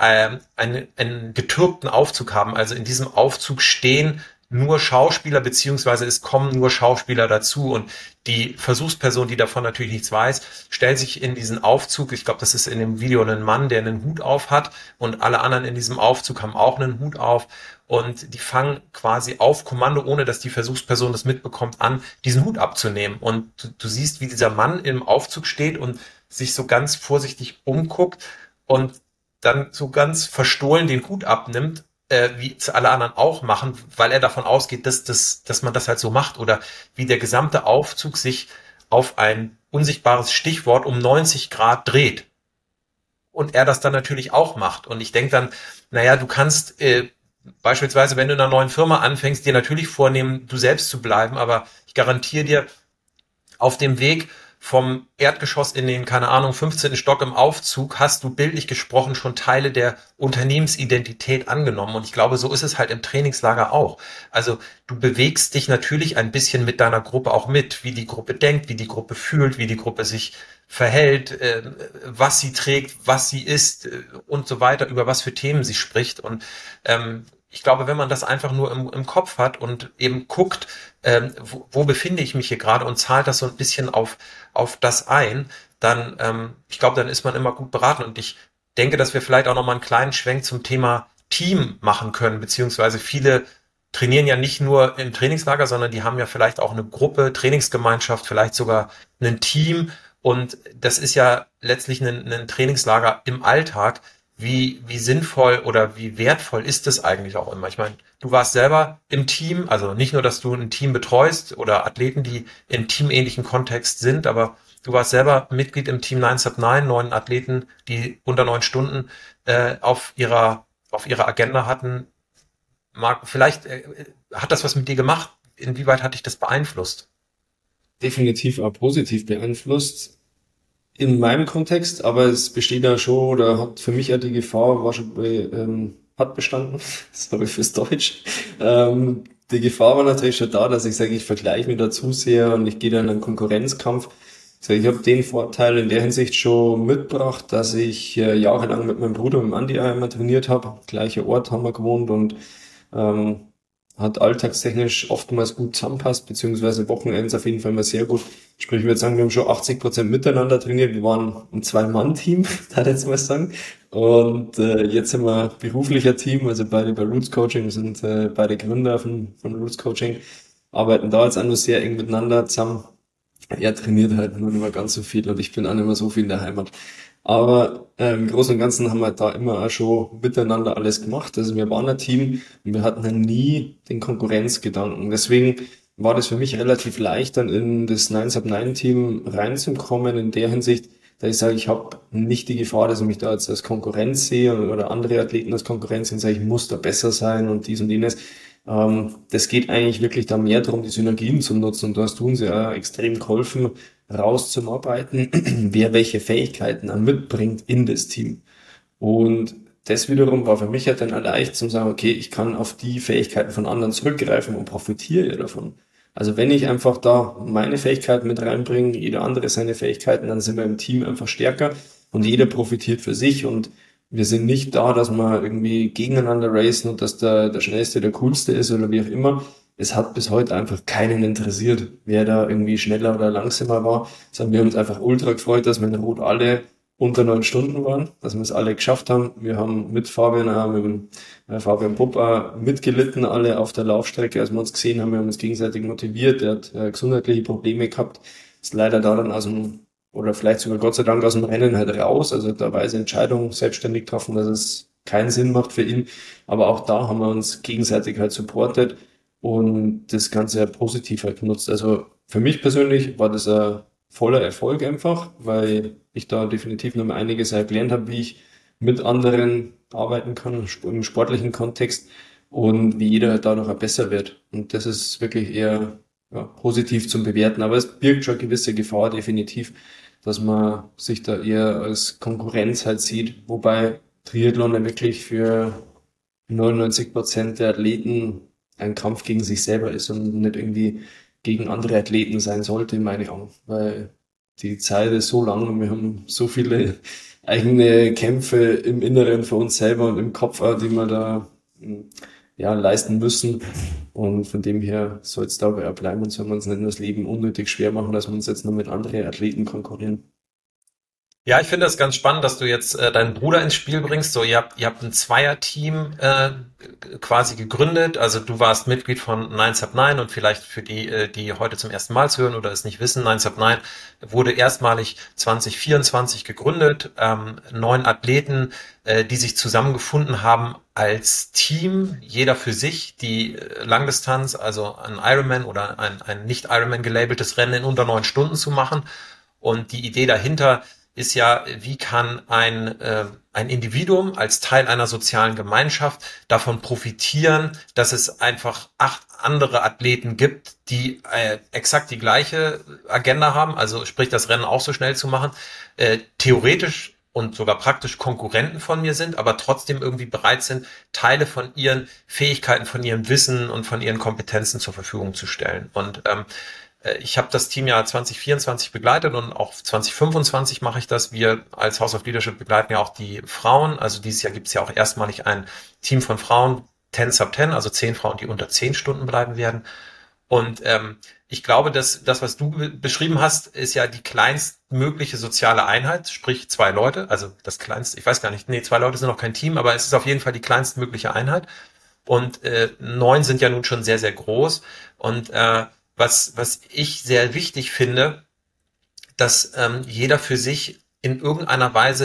einen getürkten Aufzug haben. Also in diesem Aufzug stehen nur Schauspieler, beziehungsweise es kommen nur Schauspieler dazu und die Versuchsperson, die davon natürlich nichts weiß, stellt sich in diesen Aufzug, ich glaube, das ist in dem Video ein Mann, der einen Hut auf hat und alle anderen in diesem Aufzug haben auch einen Hut auf und die fangen quasi auf Kommando, ohne dass die Versuchsperson das mitbekommt, an, diesen Hut abzunehmen und du siehst, wie dieser Mann im Aufzug steht und sich so ganz vorsichtig umguckt und dann so ganz verstohlen den Hut abnimmt, wie es alle anderen auch machen, weil er davon ausgeht, dass man das halt so macht oder wie der gesamte Aufzug sich auf ein unsichtbares Stichwort um 90 Grad dreht. Und er das dann natürlich auch macht. Und ich denke dann, naja, du kannst beispielsweise, wenn du in einer neuen Firma anfängst, dir natürlich vornehmen, du selbst zu bleiben, aber ich garantiere dir, auf dem Weg vom Erdgeschoss in den, keine Ahnung, 15. Stock im Aufzug hast du bildlich gesprochen schon Teile der Unternehmensidentität angenommen. Und ich glaube, so ist es halt im Trainingslager auch. Also du bewegst dich natürlich ein bisschen mit deiner Gruppe auch mit, wie die Gruppe denkt, wie die Gruppe fühlt, wie die Gruppe sich verhält, was sie trägt, was sie isst und so weiter, über was für Themen sie spricht. Und ich glaube, wenn man das einfach nur im Kopf hat und eben guckt, wo befinde ich mich hier gerade und zahlt das so ein bisschen auf das ein, dann, ich glaube, dann ist man immer gut beraten. Und ich denke, dass wir vielleicht auch noch mal einen kleinen Schwenk zum Thema Team machen können, beziehungsweise viele trainieren ja nicht nur im Trainingslager, sondern die haben ja vielleicht auch eine Gruppe, Trainingsgemeinschaft, vielleicht sogar ein Team. Und das ist ja letztlich ein Trainingslager im Alltag. wie sinnvoll oder wie wertvoll ist es eigentlich auch immer? Ich meine, du warst selber im Team, also nicht nur, dass du ein Team betreust oder Athleten, die in teamähnlichen Kontext sind, aber du warst selber Mitglied im Team 9 Sub 9, 9 Athleten, die unter 9 Stunden auf ihrer Agenda hatten. Marc, vielleicht hat das was mit dir gemacht. Inwieweit hat dich das beeinflusst? Definitiv auch positiv beeinflusst. In meinem Kontext, aber es besteht ja schon, oder hat für mich ja die Gefahr, hat bestanden, sorry fürs Deutsch. Die Gefahr war natürlich schon da, dass ich sage, ich vergleiche mich da zu sehr und ich gehe da in einen Konkurrenzkampf. Ich habe den Vorteil in der Hinsicht schon mitgebracht, dass ich jahrelang mit meinem Bruder, mit dem Andi, auch immer trainiert habe. Gleicher Ort haben wir gewohnt und ähm, hat alltagstechnisch oftmals gut zusammenpasst, beziehungsweise Wochenends auf jeden Fall mal sehr gut. Sprich, ich würde sagen, wir haben schon 80% miteinander trainiert. Wir waren ein Zwei-Mann-Team, da jetzt mal sagen. Und jetzt sind wir beruflicher Team, also beide bei Roots Coaching, wir sind beide Gründer von Roots Coaching, arbeiten da jetzt auch nur sehr eng miteinander zusammen. Er trainiert halt nur nicht mehr ganz so viel und ich bin auch nicht mehr so viel in der Heimat. Aber im Großen und Ganzen haben wir da immer auch schon miteinander alles gemacht. Also wir waren ein Team und wir hatten ja nie den Konkurrenzgedanken. Deswegen war das für mich relativ leicht, dann in das 9 Sub 9 Team reinzukommen, in der Hinsicht, dass ich sage, ich habe nicht die Gefahr, dass ich mich da jetzt als Konkurrenz sehe oder andere Athleten als Konkurrenz und sage, ich muss da besser sein und dies und jenes. Das geht eigentlich wirklich da mehr darum, die Synergien zu nutzen. Und da hast du uns ja extrem geholfen, rauszuarbeiten, wer welche Fähigkeiten dann mitbringt in das Team. Und das wiederum war für mich ja dann leicht zu sagen, okay, ich kann auf die Fähigkeiten von anderen zurückgreifen und profitiere ja davon. Also wenn ich einfach da meine Fähigkeiten mit reinbringe, jeder andere seine Fähigkeiten, dann sind wir im Team einfach stärker und jeder profitiert für sich und wir sind nicht da, dass wir irgendwie gegeneinander racen und dass der Schnellste der Coolste ist oder wie auch immer. Es hat bis heute einfach keinen interessiert, wer da irgendwie schneller oder langsamer war, sondern wir haben uns einfach ultra gefreut, dass wir in Rot alle unter 9 Stunden waren, dass wir es alle geschafft haben. Wir haben mit Fabian, mit dem Fabian Pupp mitgelitten, alle auf der Laufstrecke, als wir uns gesehen haben, wir haben uns gegenseitig motiviert. Er hat gesundheitliche Probleme gehabt, ist leider da dann oder vielleicht sogar Gott sei Dank aus dem Rennen halt raus, also da weise Entscheidung selbstständig getroffen, dass es keinen Sinn macht für ihn. Aber auch da haben wir uns gegenseitig halt supportet und das Ganze ja positiv halt genutzt. Also für mich persönlich war das ein voller Erfolg einfach, weil ich da definitiv noch mal einiges halt gelernt habe, wie ich mit anderen arbeiten kann im sportlichen Kontext und wie jeder halt dadurch auch besser wird. Und das ist wirklich eher positiv zum Bewerten, aber es birgt schon eine gewisse Gefahr definitiv, dass man sich da eher als Konkurrenz halt sieht, wobei Triathlon ja wirklich für 99% der Athleten ein Kampf gegen sich selber ist und nicht irgendwie gegen andere Athleten sein sollte, meine ich auch, weil die Zeit ist so lang und wir haben so viele eigene Kämpfe im Inneren für uns selber und im Kopf, auch, die wir da leisten müssen. Und von dem her soll es dabei auch bleiben und sollen wir uns nicht nur das Leben unnötig schwer machen, dass wir uns jetzt nur mit anderen Athleten konkurrieren. Ja, ich finde das ganz spannend, dass du jetzt deinen Bruder ins Spiel bringst. So, ihr habt ein Zweierteam quasi gegründet. Also du warst Mitglied von 9 Sub 9 und vielleicht für die, die heute zum ersten Mal hören oder es nicht wissen, 9 Sub 9 wurde erstmalig 2024 gegründet. 9 Athleten, die sich zusammengefunden haben als Team, jeder für sich, die Langdistanz, also ein Ironman oder ein nicht Ironman gelabeltes Rennen in unter 9 Stunden zu machen. Und die Idee dahinter ist ja, wie kann ein Individuum als Teil einer sozialen Gemeinschaft davon profitieren, dass es einfach 8 andere Athleten gibt, die exakt die gleiche Agenda haben, also sprich das Rennen auch so schnell zu machen, theoretisch und sogar praktisch Konkurrenten von mir sind, aber trotzdem irgendwie bereit sind, Teile von ihren Fähigkeiten, von ihrem Wissen und von ihren Kompetenzen zur Verfügung zu stellen. Und ich habe das Team ja 2024 begleitet und auch 2025 mache ich das. Wir als House of Leadership begleiten ja auch die Frauen. Also dieses Jahr gibt es ja auch erstmalig ein Team von Frauen, 10 Sub 10, also 10 Frauen, die unter 10 Stunden bleiben werden. Und ich glaube, dass das, was du beschrieben hast, ist ja die kleinstmögliche soziale Einheit, sprich 2 Leute. Also das kleinste, ich weiß gar nicht, nee, 2 Leute sind noch kein Team, aber es ist auf jeden Fall die kleinstmögliche Einheit. Und 9 sind ja nun schon sehr, sehr groß. Und was ich sehr wichtig finde, dass jeder für sich in irgendeiner Weise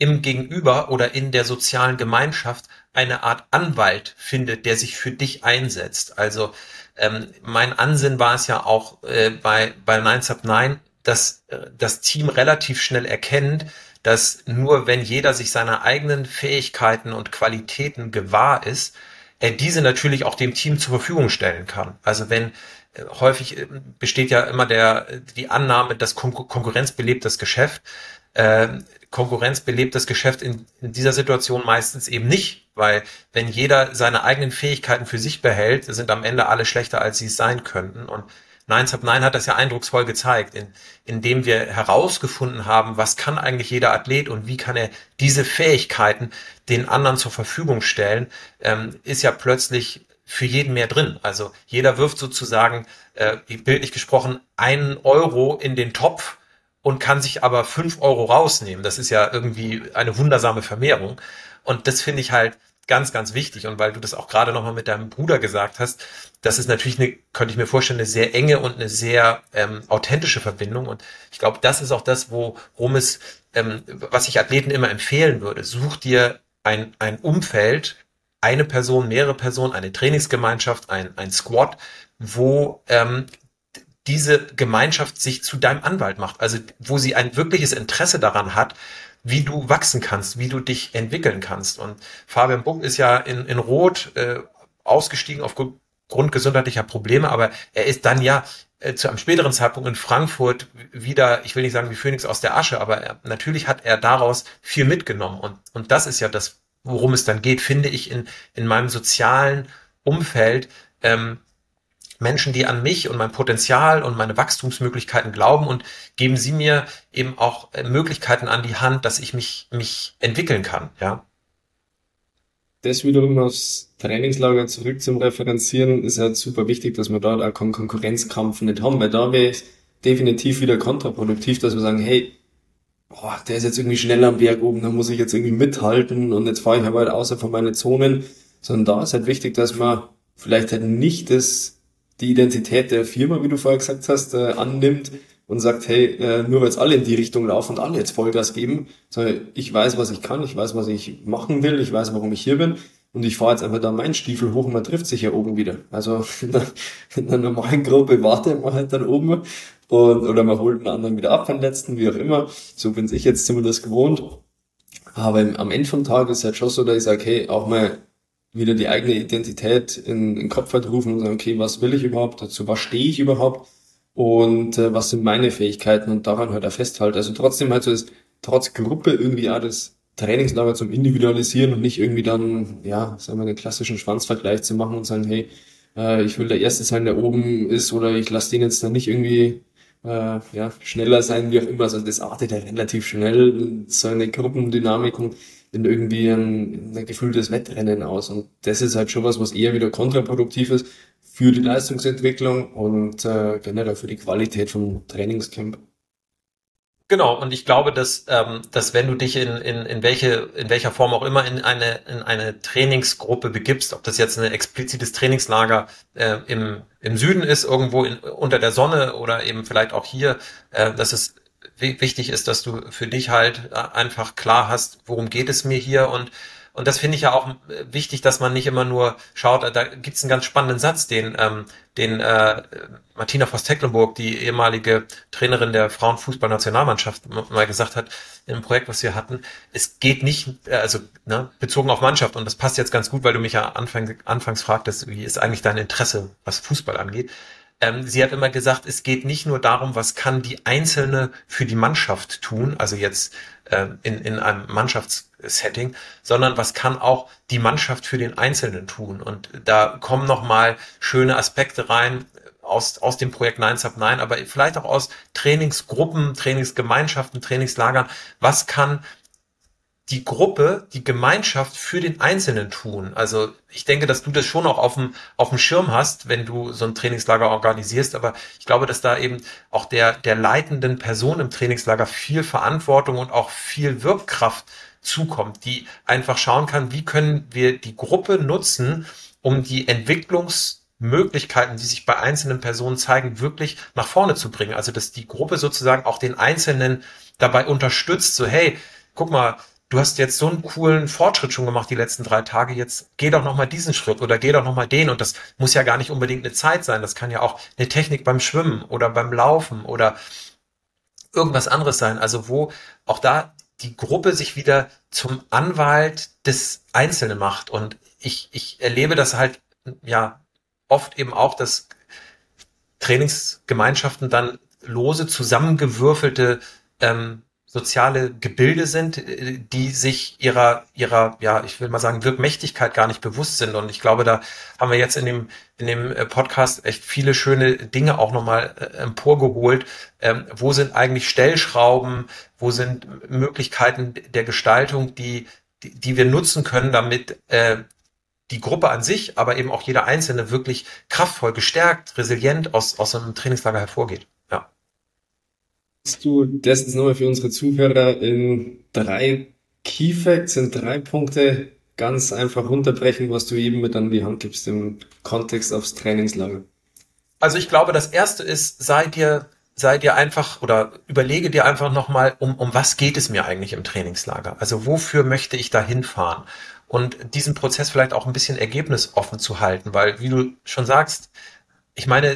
im Gegenüber oder in der sozialen Gemeinschaft eine Art Anwalt findet, der sich für dich einsetzt. Also mein Ansinnen war es ja auch bei Nine Sub Nine, dass das Team relativ schnell erkennt, dass nur wenn jeder sich seiner eigenen Fähigkeiten und Qualitäten gewahr ist, er diese natürlich auch dem Team zur Verfügung stellen kann. Also wenn häufig besteht ja immer die Annahme, dass Konkurrenz belebt das Geschäft. Konkurrenz belebt das Geschäft in dieser Situation meistens eben nicht, weil wenn jeder seine eigenen Fähigkeiten für sich behält, sind am Ende alle schlechter, als sie es sein könnten. Und Nine Sub Nine hat das ja eindrucksvoll gezeigt, indem wir herausgefunden haben, was kann eigentlich jeder Athlet und wie kann er diese Fähigkeiten den anderen zur Verfügung stellen, ist ja plötzlich für jeden mehr drin. Also jeder wirft sozusagen, bildlich gesprochen, 1 € in den Topf und kann sich aber 5 € rausnehmen. Das ist ja irgendwie eine wundersame Vermehrung. Und das finde ich halt ganz, ganz wichtig. Und weil du das auch gerade nochmal mit deinem Bruder gesagt hast, das ist natürlich könnte ich mir vorstellen, eine sehr enge und eine sehr authentische Verbindung. Und ich glaube, das ist auch das, worum es, was ich Athleten immer empfehlen würde. Such dir ein Umfeld, eine Person, mehrere Personen, eine Trainingsgemeinschaft, ein Squad, wo diese Gemeinschaft sich zu deinem Anwalt macht. Also wo sie ein wirkliches Interesse daran hat, wie du wachsen kannst, wie du dich entwickeln kannst. Und Fabian Buch ist ja in Rot ausgestiegen aufgrund gesundheitlicher Probleme, aber er ist dann ja zu einem späteren Zeitpunkt in Frankfurt wieder, ich will nicht sagen wie Phönix aus der Asche, aber natürlich hat er daraus viel mitgenommen. Und das ist ja das, worum es dann geht, finde ich, in meinem sozialen Umfeld, Menschen, die an mich und mein Potenzial und meine Wachstumsmöglichkeiten glauben und geben sie mir eben auch Möglichkeiten an die Hand, dass ich mich entwickeln kann, ja. Das wiederum aufs Trainingslager zurück zum Referenzieren ist halt super wichtig, dass wir da auch keinen Konkurrenzkampf nicht haben, weil da wäre es definitiv wieder kontraproduktiv, dass wir sagen, hey, boah, der ist jetzt irgendwie schneller am Berg oben, da muss ich jetzt irgendwie mithalten und jetzt fahre ich aber halt außer von meinen Zonen, sondern da ist halt wichtig, dass man vielleicht halt nicht die Identität der Firma, wie du vorher gesagt hast, annimmt und sagt, hey, nur weil jetzt alle in die Richtung laufen und alle jetzt Vollgas geben, sondern ich weiß, was ich kann, ich weiß, was ich machen will, ich weiß, warum ich hier bin und ich fahre jetzt einfach da meinen Stiefel hoch und man trifft sich ja oben wieder. Also in einer normalen Gruppe wartet man halt dann oben oder man holt einen anderen wieder ab, den letzten, wie auch immer. So bin ich jetzt zumindest gewohnt. Aber am Ende vom Tag ist es halt schon so, dass ich sage, hey, auch mal wieder die eigene Identität in den Kopf halt rufen und sagen, okay, was will ich überhaupt, dazu was stehe ich überhaupt und was sind meine Fähigkeiten und daran halt auch festhalten. Also trotzdem halt so trotz Gruppe irgendwie auch das Trainingslager zum Individualisieren und nicht irgendwie dann, ja, sagen wir, den klassischen Schwanzvergleich zu machen und sagen, hey, ich will der Erste sein, der oben ist oder ich lasse den jetzt dann nicht irgendwie schneller sein, wie auch immer. Also das artet ja relativ schnell so eine Gruppendynamik in irgendwie ein gefühltes Wettrennen aus. Und das ist halt schon was eher wieder kontraproduktiv ist für die Leistungsentwicklung und generell für die Qualität vom Trainingscamp. Genau, und ich glaube, dass wenn du dich in welcher Form auch immer in eine Trainingsgruppe begibst, ob das jetzt ein explizites Trainingslager im Süden ist, irgendwo unter der Sonne oder eben vielleicht auch hier, dass es wichtig ist, dass du für dich halt einfach klar hast, worum geht es mir hier und das finde ich ja auch wichtig, dass man nicht immer nur schaut, da gibt's einen ganz spannenden Satz, den Martina Voss-Tecklenburg, die ehemalige Trainerin der Frauenfußballnationalmannschaft, mal gesagt hat, in einem Projekt, was wir hatten, es geht nicht, also bezogen auf Mannschaft, und das passt jetzt ganz gut, weil du mich ja anfangs fragtest, wie ist eigentlich dein Interesse, was Fußball angeht. Sie hat immer gesagt, es geht nicht nur darum, was kann die Einzelne für die Mannschaft tun, also jetzt in einem Mannschaftssetting, sondern was kann auch die Mannschaft für den Einzelnen tun. Und da kommen nochmal schöne Aspekte rein aus dem Projekt Nine Sub Nine, aber vielleicht auch aus Trainingsgruppen, Trainingsgemeinschaften, Trainingslagern. Was kann die Gruppe, die Gemeinschaft für den Einzelnen tun? Also ich denke, dass du das schon auch auf dem Schirm hast, wenn du so ein Trainingslager organisierst, aber ich glaube, dass da eben auch der leitenden Person im Trainingslager viel Verantwortung und auch viel Wirkkraft zukommt, die einfach schauen kann, wie können wir die Gruppe nutzen, um die Entwicklungsmöglichkeiten, die sich bei einzelnen Personen zeigen, wirklich nach vorne zu bringen. Also dass die Gruppe sozusagen auch den Einzelnen dabei unterstützt, so hey, guck mal, du hast jetzt so einen coolen Fortschritt schon gemacht die letzten 3 Tage, jetzt geh doch nochmal diesen Schritt oder geh doch nochmal den. Und das muss ja gar nicht unbedingt eine Zeit sein. Das kann ja auch eine Technik beim Schwimmen oder beim Laufen oder irgendwas anderes sein. Also wo auch da die Gruppe sich wieder zum Anwalt des Einzelnen macht. Und ich erlebe das halt ja oft eben auch, dass Trainingsgemeinschaften dann lose zusammengewürfelte soziale Gebilde sind, die sich ihrer, ja, ich will mal sagen, Wirkmächtigkeit gar nicht bewusst sind. Und ich glaube, da haben wir jetzt in dem Podcast echt viele schöne Dinge auch nochmal emporgeholt. Wo sind eigentlich Stellschrauben? Wo sind Möglichkeiten der Gestaltung, die wir nutzen können, damit die Gruppe an sich, aber eben auch jeder Einzelne wirklich kraftvoll, gestärkt, resilient aus einem Trainingslager hervorgeht. Ja. Kannst du das jetzt nochmal für unsere Zuhörer in 3 Key Facts, in 3 Punkte ganz einfach runterbrechen, was du jedem mit an die Hand gibst im Kontext aufs Trainingslager? Also ich glaube, das erste ist, sei dir einfach oder überlege dir einfach nochmal, um was geht es mir eigentlich im Trainingslager? Also wofür möchte ich da hinfahren? Und diesen Prozess vielleicht auch ein bisschen ergebnisoffen zu halten, weil, wie du schon sagst, ich meine,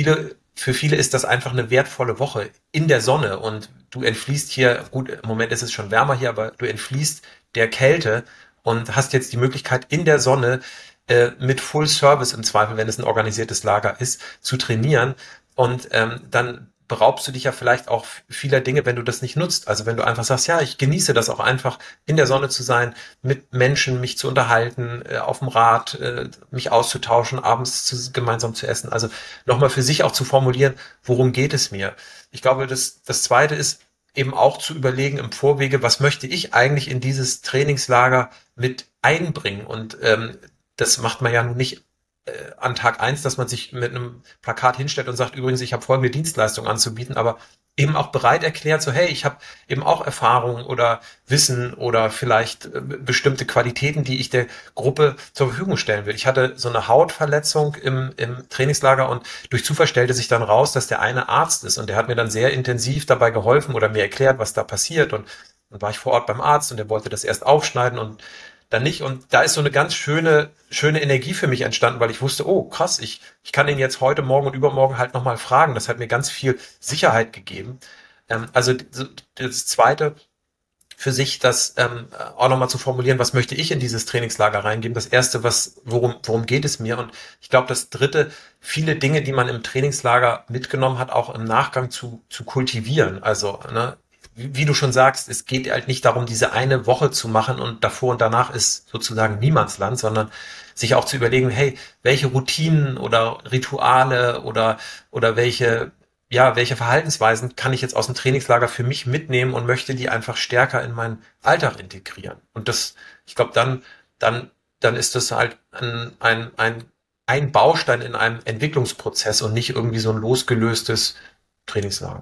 für viele ist das einfach eine wertvolle Woche in der Sonne und du entfliehst hier, gut, im Moment ist es schon wärmer hier, aber du entfliehst der Kälte und hast jetzt die Möglichkeit in der Sonne mit Full Service im Zweifel, wenn es ein organisiertes Lager ist, zu trainieren und dann beraubst du dich ja vielleicht auch vieler Dinge, wenn du das nicht nutzt. Also wenn du einfach sagst, ja, ich genieße das auch einfach, in der Sonne zu sein, mit Menschen mich zu unterhalten, auf dem Rad mich auszutauschen, abends gemeinsam zu essen. Also nochmal für sich auch zu formulieren, worum geht es mir? Ich glaube, das Zweite ist eben auch zu überlegen im Vorwege, was möchte ich eigentlich in dieses Trainingslager mit einbringen? Und das macht man ja nun nicht an Tag 1, dass man sich mit einem Plakat hinstellt und sagt, übrigens, ich habe folgende Dienstleistung anzubieten, aber eben auch bereit erklärt, so hey, ich habe eben auch Erfahrung oder Wissen oder vielleicht bestimmte Qualitäten, die ich der Gruppe zur Verfügung stellen will. Ich hatte so eine Hautverletzung im Trainingslager und durch Zufall stellte sich dann raus, dass der eine Arzt ist und der hat mir dann sehr intensiv dabei geholfen oder mir erklärt, was da passiert und dann war ich vor Ort beim Arzt und der wollte das erst aufschneiden und dann nicht. Und da ist so eine ganz schöne Energie für mich entstanden, weil ich wusste, oh krass, ich kann ihn jetzt heute, morgen und übermorgen halt nochmal fragen. Das hat mir ganz viel Sicherheit gegeben. Also das Zweite für sich, das auch nochmal zu formulieren, was möchte ich in dieses Trainingslager reingeben. Das Erste, worum geht es mir? Und ich glaube, das Dritte, viele Dinge, die man im Trainingslager mitgenommen hat, auch im Nachgang zu kultivieren. Also, ne, wie du schon sagst, es geht halt nicht darum, diese eine Woche zu machen und davor und danach ist sozusagen Niemandsland, sondern sich auch zu überlegen, hey, welche Routinen oder Rituale oder welche Verhaltensweisen kann ich jetzt aus dem Trainingslager für mich mitnehmen und möchte die einfach stärker in meinen Alltag integrieren. Und das, ich glaube, dann ist das halt ein Baustein in einem Entwicklungsprozess und nicht irgendwie so ein losgelöstes Trainingslager.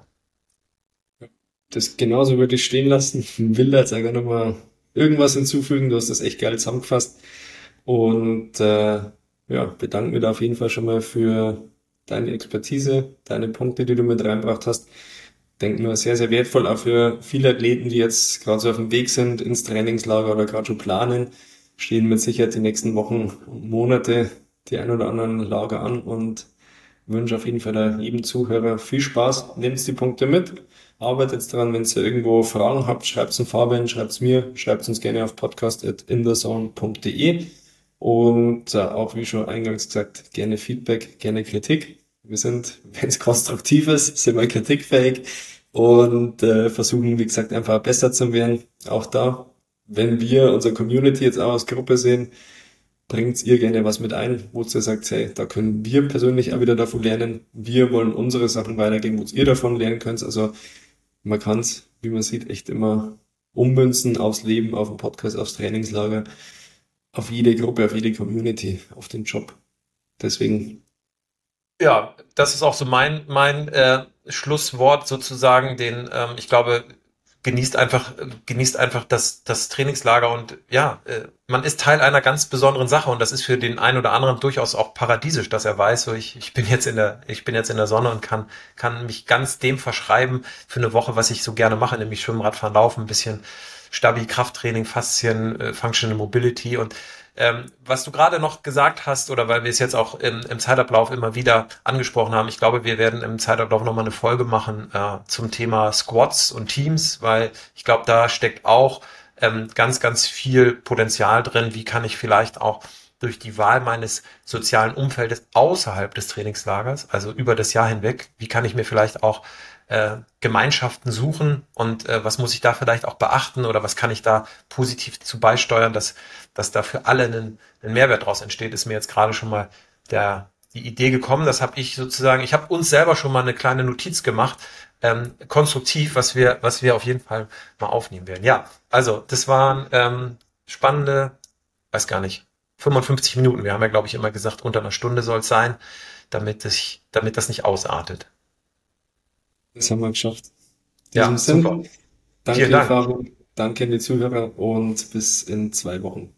Das genauso würde ich stehen lassen. Will da jetzt einfach nochmal irgendwas hinzufügen. Du hast das echt geil zusammengefasst. Und ja, bedanke mich da auf jeden Fall schon mal für deine Expertise, deine Punkte, die du mit reingebracht hast. Denke nur sehr, sehr wertvoll auch für viele Athleten, die jetzt gerade so auf dem Weg sind ins Trainingslager oder gerade schon planen, stehen mit Sicherheit die nächsten Wochen und Monate die ein oder anderen Lager an und wünsche auf jeden Fall da jedem Zuhörer viel Spaß. Nehmt die Punkte mit, arbeitet dran. Wenn ihr irgendwo Fragen habt, schreibt's an Fabian, schreibt's mir, schreibt's uns gerne auf podcast@inthezone.de. Und auch wie schon eingangs gesagt, gerne Feedback, gerne Kritik. Wir sind, wenn es konstruktiv ist, sind wir kritikfähig und versuchen, wie gesagt, einfach besser zu werden. Auch da, wenn wir unsere Community jetzt auch als Gruppe sehen, bringt ihr gerne was mit ein, wo ihr sagt, hey, da können wir persönlich auch wieder davon lernen. Wir wollen unsere Sachen weitergeben, wo ihr davon lernen könnt. Also man kann es, wie man sieht, echt immer ummünzen aufs Leben, auf den Podcast, aufs Trainingslager, auf jede Gruppe, auf jede Community, auf den Job. Deswegen. Ja, das ist auch so mein Schlusswort sozusagen, ich glaube, genießt einfach das Trainingslager und ja, man ist Teil einer ganz besonderen Sache und das ist für den einen oder anderen durchaus auch paradiesisch, dass er weiß, so ich bin jetzt in der Sonne und kann mich ganz dem verschreiben für eine Woche, was ich so gerne mache, nämlich Schwimmen, Radfahren, Laufen, ein bisschen Stabi, Krafttraining, Faszien, Functional Mobility und was du gerade noch gesagt hast, oder weil wir es jetzt auch im Zeitablauf immer wieder angesprochen haben, ich glaube, wir werden im Zeitablauf nochmal eine Folge machen zum Thema Squads und Teams, weil ich glaube, da steckt auch ganz, ganz viel Potenzial drin. Wie kann ich vielleicht auch durch die Wahl meines sozialen Umfeldes außerhalb des Trainingslagers, also über das Jahr hinweg, wie kann ich mir vielleicht auch Gemeinschaften suchen und was muss ich da vielleicht auch beachten oder was kann ich da positiv zu beisteuern, dass da für alle ein Mehrwert daraus entsteht, ist mir jetzt gerade schon mal die Idee gekommen. Das habe ich sozusagen, ich habe uns selber schon mal eine kleine Notiz gemacht, konstruktiv, was wir auf jeden Fall mal aufnehmen werden. Ja, also das waren spannende, weiß gar nicht, 55 Minuten. Wir haben ja, glaube ich, immer gesagt, unter einer Stunde soll es sein, damit das nicht ausartet. Das haben wir geschafft. In diesem Ja, super. Sinn, Vielen danke Dank. Fabian, danke an die Zuhörer und bis in 2 Wochen.